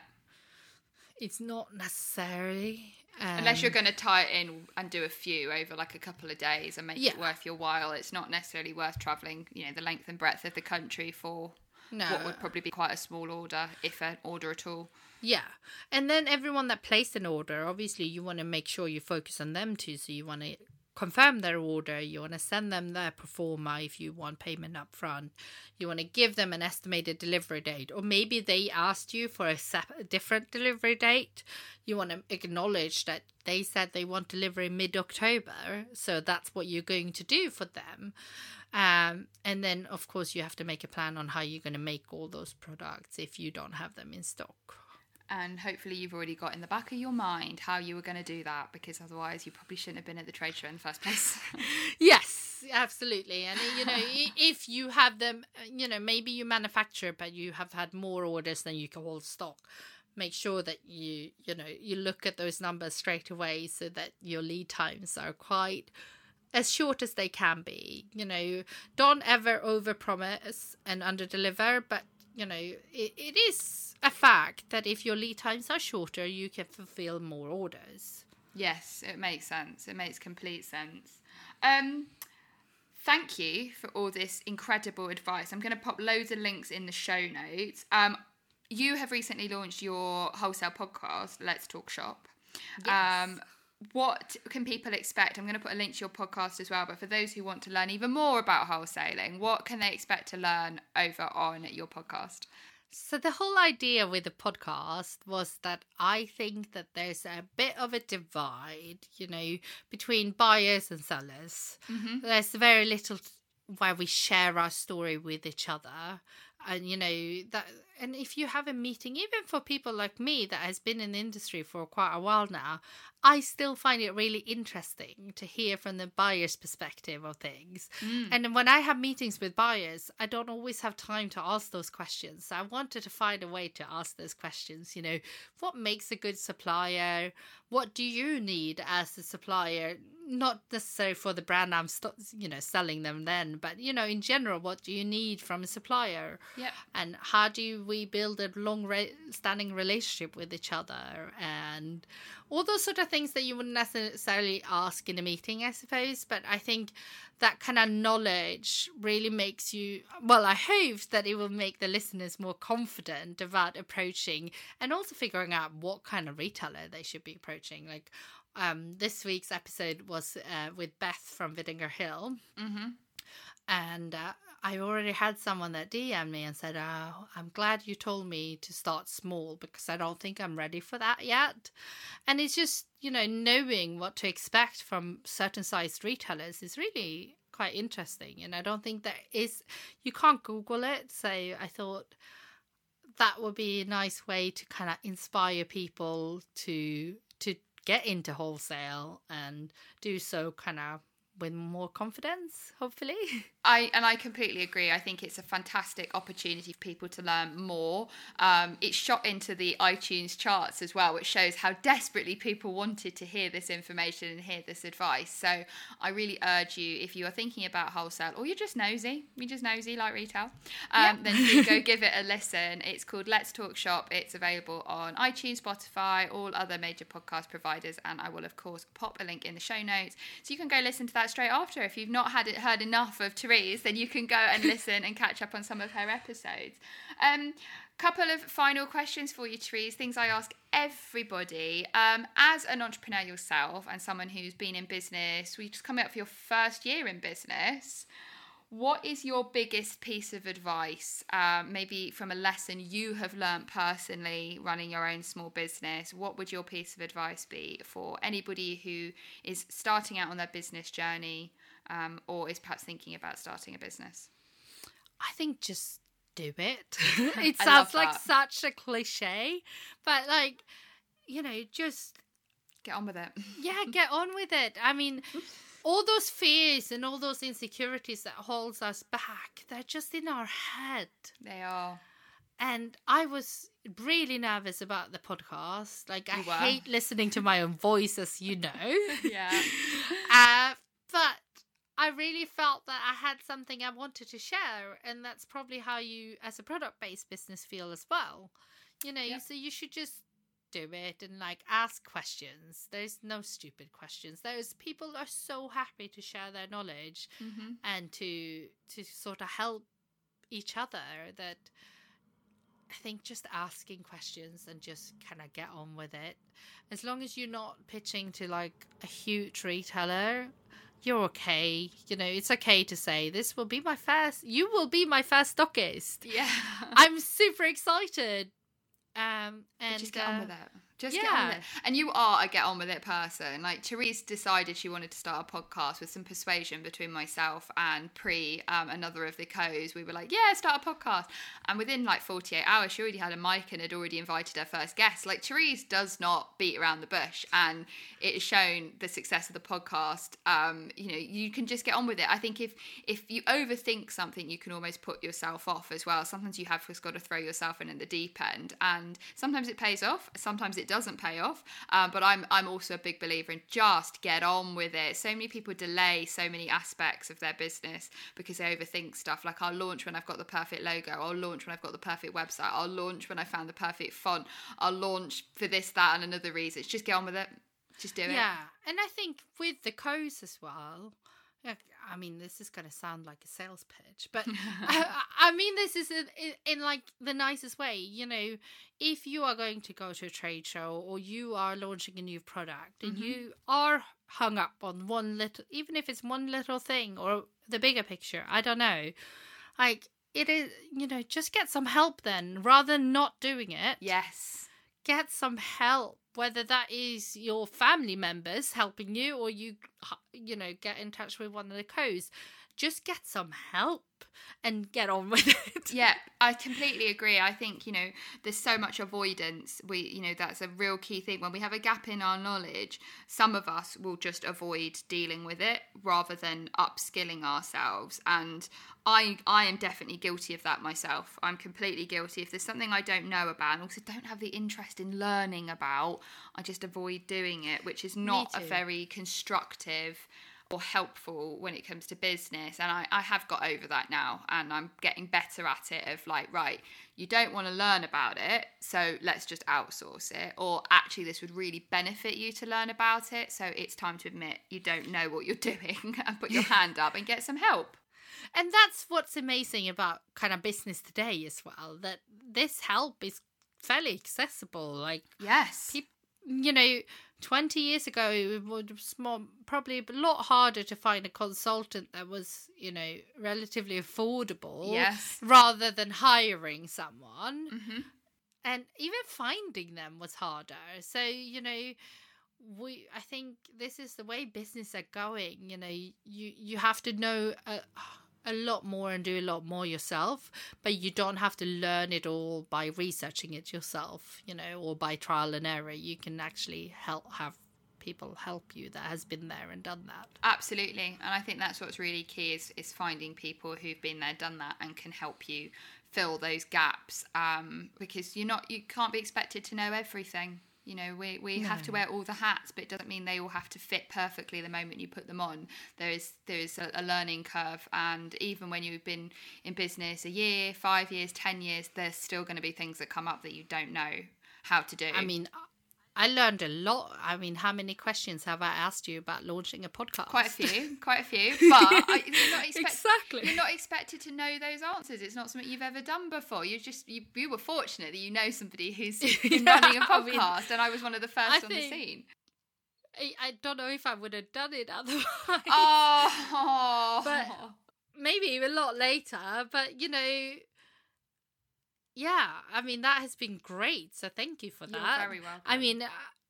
it's not necessary. Um, Unless you're going to tie it in and do a few over like a couple of days and make yeah. it worth your while, it's not necessarily worth travelling, you know, the length and breadth of the country for no. what would probably be quite a small order, if an order at all. Yeah. And then everyone that placed an order, obviously you want to make sure you focus on them too. So you want to confirm their order, you want to send them their pro forma if you want payment up front, you want to give them an estimated delivery date, or maybe they asked you for a, sep- a different delivery date. You want to acknowledge that they said they want delivery mid-October, so that's what you're going to do for them. Um, and then of course you have to make a plan on how you're going to make all those products if you don't have them in stock. And hopefully you've already got in the back of your mind how you were going to do that, because otherwise you probably shouldn't have been at the trade show in the first place. Yes. Yes, absolutely. And, you know, if you have them, you know, maybe you manufacture, but you have had more orders than you can hold stock. Make sure that you, you know, you look at those numbers straight away so that your lead times are quite as short as they can be. You know, don't ever overpromise and underdeliver, but, you know, it, it is a fact that if your lead times are shorter, you can fulfill more orders. Yes, it makes sense. It makes complete sense. Um, thank you for all this incredible advice. I'm going to pop loads of links in the show notes. Um, you have recently launched your wholesale podcast, Let's Talk Shop. Yes. Um, what can people expect? I'm going to put a link to your podcast as well, but for those who want to learn even more about wholesaling, what can they expect to learn over on your podcast? So the whole idea with the podcast was that I think that there's a bit of a divide, you know, between buyers and sellers. Mm-hmm. There's very little where we share our story with each other. And, you know, that, and if you have a meeting, even for people like me that has been in the industry for quite a while now, I still find it really interesting to hear from the buyer's perspective of things. Mm. And when I have meetings with buyers, I don't always have time to ask those questions. So I wanted to find a way to ask those questions. You know, what makes a good supplier? What do you need as a supplier? Not necessarily for the brand I'm, st- you know, selling them then, but, you know, in general, what do you need from a supplier? Yeah. And how do we build a long-standing relationship with each other? And all those sort of things that you wouldn't necessarily ask in a meeting, I suppose. But I think that kind of knowledge really makes you, well, I hope that it will make the listeners more confident about approaching and also figuring out what kind of retailer they should be approaching. Like, um, this week's episode was uh, with Beth from Vidinger Hill. Mm-hmm. And uh, I already had someone that D M'd me and said, oh, I'm glad you told me to start small because I don't think I'm ready for that yet. And it's just, you know, knowing what to expect from certain sized retailers is really quite interesting. And I don't think there is, you can't Google it. So I thought that would be a nice way to kind of inspire people to to get into wholesale and do so kind of with more confidence, hopefully. I and I completely agree. I think it's a fantastic opportunity for people to learn more. Um, it's shot into the iTunes charts as well, which shows how desperately people wanted to hear this information and hear this advice. So I really urge you, if you are thinking about wholesale or you're just nosy, you're just nosy like retail, um, yep. then do go give it a listen. It's called Let's Talk Shop. It's available on iTunes, Spotify, all other major podcast providers, and I will, of course, pop a link in the show notes. So you can go listen to that straight after. If you've not had it, heard enough of Therese, then you can go and listen and catch up on some of her episodes. Um, couple of final questions for you, Therese, things I ask everybody. Um, as an entrepreneur yourself and someone who's been in business, we're just coming up for your first year in business, what is your biggest piece of advice, um, maybe from a lesson you have learned personally running your own small business? What would your piece of advice be for anybody who is starting out on their business journey um, or is perhaps thinking about starting a business? I think just do it. It sounds like such a cliche, but like, you know, just... Get on with it. Yeah, get on with it. I mean... all those fears and all those insecurities that holds us back, they're just in our head. They are. And I was really nervous about the podcast. Like, you I were. hate listening to my own voice, as you know. Yeah. uh, but I really felt that I had something I wanted to share. And that's probably how you, as a product-based business, feel as well. You know, yeah. so you should just... do it and like ask questions. There's no stupid questions. There's people are so happy to share their knowledge mm-hmm. and to to sort of help each other, that I think just asking questions and just kind of get on with it. As long as you're not pitching to like a huge retailer, you're okay. You know, it's okay to say, this will be my first, you will be my first stockist. Yeah. I'm super excited. Um, and but just get uh, on with it. Just Yeah. get on with it. And you are a get on with it person. Like, Therese decided she wanted to start a podcast with some persuasion between myself and Pri, um, another of the co's. We were like, yeah, start a podcast. And within like forty-eight hours, she already had a mic and had already invited her first guest. Like, Therese does not beat around the bush. And it has shown the success of the podcast. Um, you know, you can just get on with it. I think if, if you overthink something, you can almost put yourself off as well. Sometimes you have just got to throw yourself in at the deep end. And sometimes it pays off. Sometimes it doesn't pay off, um, but I'm I'm also a big believer in just get on with it. So many people delay so many aspects of their business because they overthink stuff. Like, I'll launch when I've got the perfect logo, I'll launch when I've got the perfect website, I'll launch when I found the perfect font, I'll launch for this, that, and another reason. It's just get on with it, just do it. Yeah, and I think with the co's as well, yeah, I mean, this is going to sound like a sales pitch, but I, I mean, this is in, in, in like the nicest way. You know, if you are going to go to a trade show or you are launching a new product and mm-hmm. you are hung up on one little, even if it's one little thing or the bigger picture, I don't know, like it is, you know, just get some help then rather than not doing it. Yes. Get some help. Whether that is your family members helping you or you, you know, get in touch with one of the co's, just get some help and get on with it. Yeah, I completely agree. I think, you know, there's so much avoidance. We, you know, that's a real key thing. When we have a gap in our knowledge, some of us will just avoid dealing with it rather than upskilling ourselves. And I I am definitely guilty of that myself. I'm completely guilty. If there's something I don't know about and also don't have the interest in learning about, I just avoid doing it, which is not a very constructive or helpful when it comes to business. And I, I have got over that now, and I'm getting better at it of like, right, you don't want to learn about it, so let's just outsource it. Or actually this would really benefit you to learn about it, so it's time to admit you don't know what you're doing and put your hand up and get some help. And that's what's amazing about kind of business today as well, that this help is fairly accessible. Like, yes, people, you know, twenty years ago, it was more, probably a lot harder to find a consultant that was, you know, relatively affordable. Yes. Rather than hiring someone. Mm-hmm. And even finding them was harder. So, you know, we, I think this is the way business are going. You know, you, you have to know a, a lot more and do a lot more yourself, but you don't have to learn it all by researching it yourself, you know, or by trial and error. You can actually help have people help you that has been there and done that. Absolutely. And I think that's what's really key is, is finding people who've been there, done that, and can help you fill those gaps, um, because you're not, you can't be expected to know everything. You know, we, we no. have to wear all the hats, but it doesn't mean they all have to fit perfectly the moment you put them on. There is there is a, a learning curve, and even when you've been in business a year, five years, ten years, there's still going to be things that come up that you don't know how to do. I mean, I learned a lot. I mean, how many questions have I asked you about launching a podcast? Quite a few, quite a few. But I, you're not expect, exactly. You're not expected to know those answers. It's not something you've ever done before. You just you, you were fortunate that you know somebody who's been yeah, running a podcast, I mean, and I was one of the first I on think, the scene. I, I don't know if I would have done it otherwise. Oh, but maybe a lot later. But you know. Yeah, I mean, that has been great. So thank you for that. You're very welcome. I mean, uh,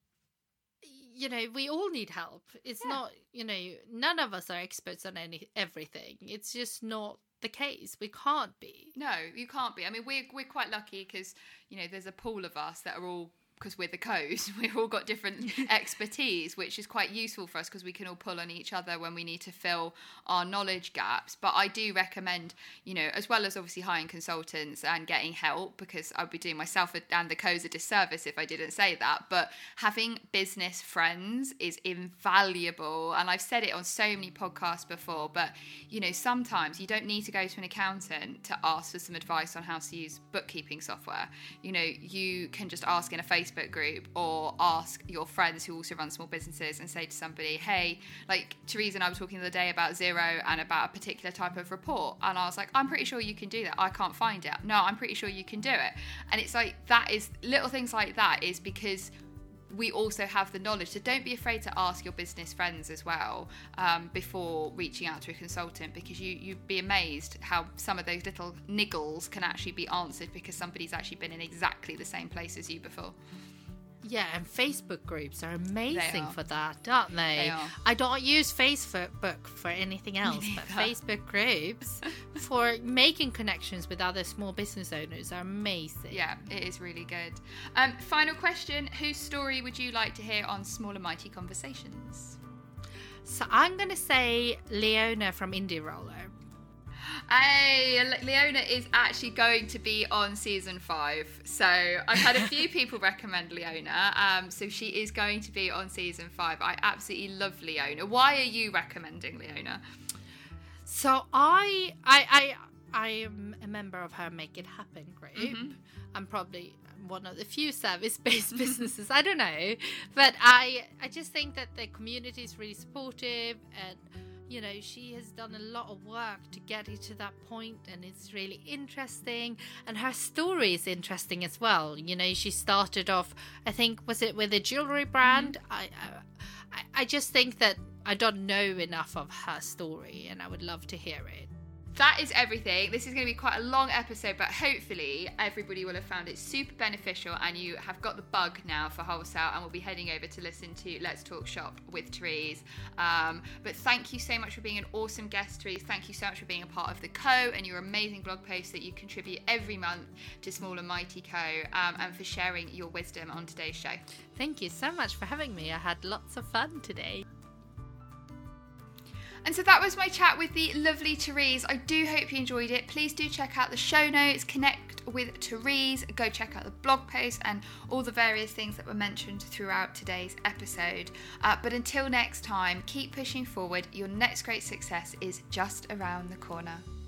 you know, we all need help. It's yeah. not, you know, none of us are experts on any everything. It's just not the case. We can't be. No, you can't be. I mean, we're, we're quite lucky because, you know, there's a pool of us that are all, because we're the co's, we've all got different expertise, which is quite useful for us because we can all pull on each other when we need to fill our knowledge gaps. But I do recommend, you know, as well as obviously hiring consultants and getting help, because I'd be doing myself and the co's a disservice if I didn't say that, but having business friends is invaluable. And I've said it on so many podcasts before, but, you know, sometimes you don't need to go to an accountant to ask for some advice on how to use bookkeeping software. You know, you can just ask in a Facebook group or ask your friends who also run small businesses and say to somebody, hey, like Therese and I were talking the other day about Xero and about a particular type of report, and I was like, I'm pretty sure you can do that. I can't find it. No, I'm pretty sure you can do it. And it's like, that is little things like that is because we also have the knowledge. So don't be afraid to ask your business friends as well um, before reaching out to a consultant, because you, you'd be amazed how some of those little niggles can actually be answered because somebody's actually been in exactly the same place as you before. Yeah, and Facebook groups are amazing are. for that, aren't they? They are. I don't use Facebook for anything else, but Facebook groups for making connections with other small business owners are amazing. Yeah, it is really good. Um, final question, whose story would you like to hear on Small and Mighty Conversations? So I'm going to say Leona from Indie Roller. Hey, Leona is actually going to be on season five. So I've had a few people recommend Leona. Um, so she is going to be on season five. I absolutely love Leona. Why are you recommending Leona? So I, I, I, I am a member of her Make It Happen group. Mm-hmm. I'm probably one of the few service-based businesses. I don't know, but I, I just think that the community is really supportive, and you know, she has done a lot of work to get it to that point, and it's really interesting. And her story is interesting as well. You know, she started off, I think, was it with a jewelry brand? Mm-hmm. I, I, I just think that I don't know enough of her story, and I would love to hear it. That is everything. This is going to be quite a long episode, but hopefully everybody will have found it super beneficial, and you have got the bug now for wholesale, and we'll be heading over to listen to Let's Talk Shop with Therese. Um, but thank you so much for being an awesome guest, Therese. Thank you so much for being a part of the Co and your amazing blog posts that you contribute every month to Small and Mighty Co, um, and for sharing your wisdom on today's show. Thank you so much for having me. I had lots of fun today. And so that was my chat with the lovely Therese. I do hope you enjoyed it. Please do check out the show notes, connect with Therese, go check out the blog post and all the various things that were mentioned throughout today's episode. Uh, but until next time, keep pushing forward. Your next great success is just around the corner.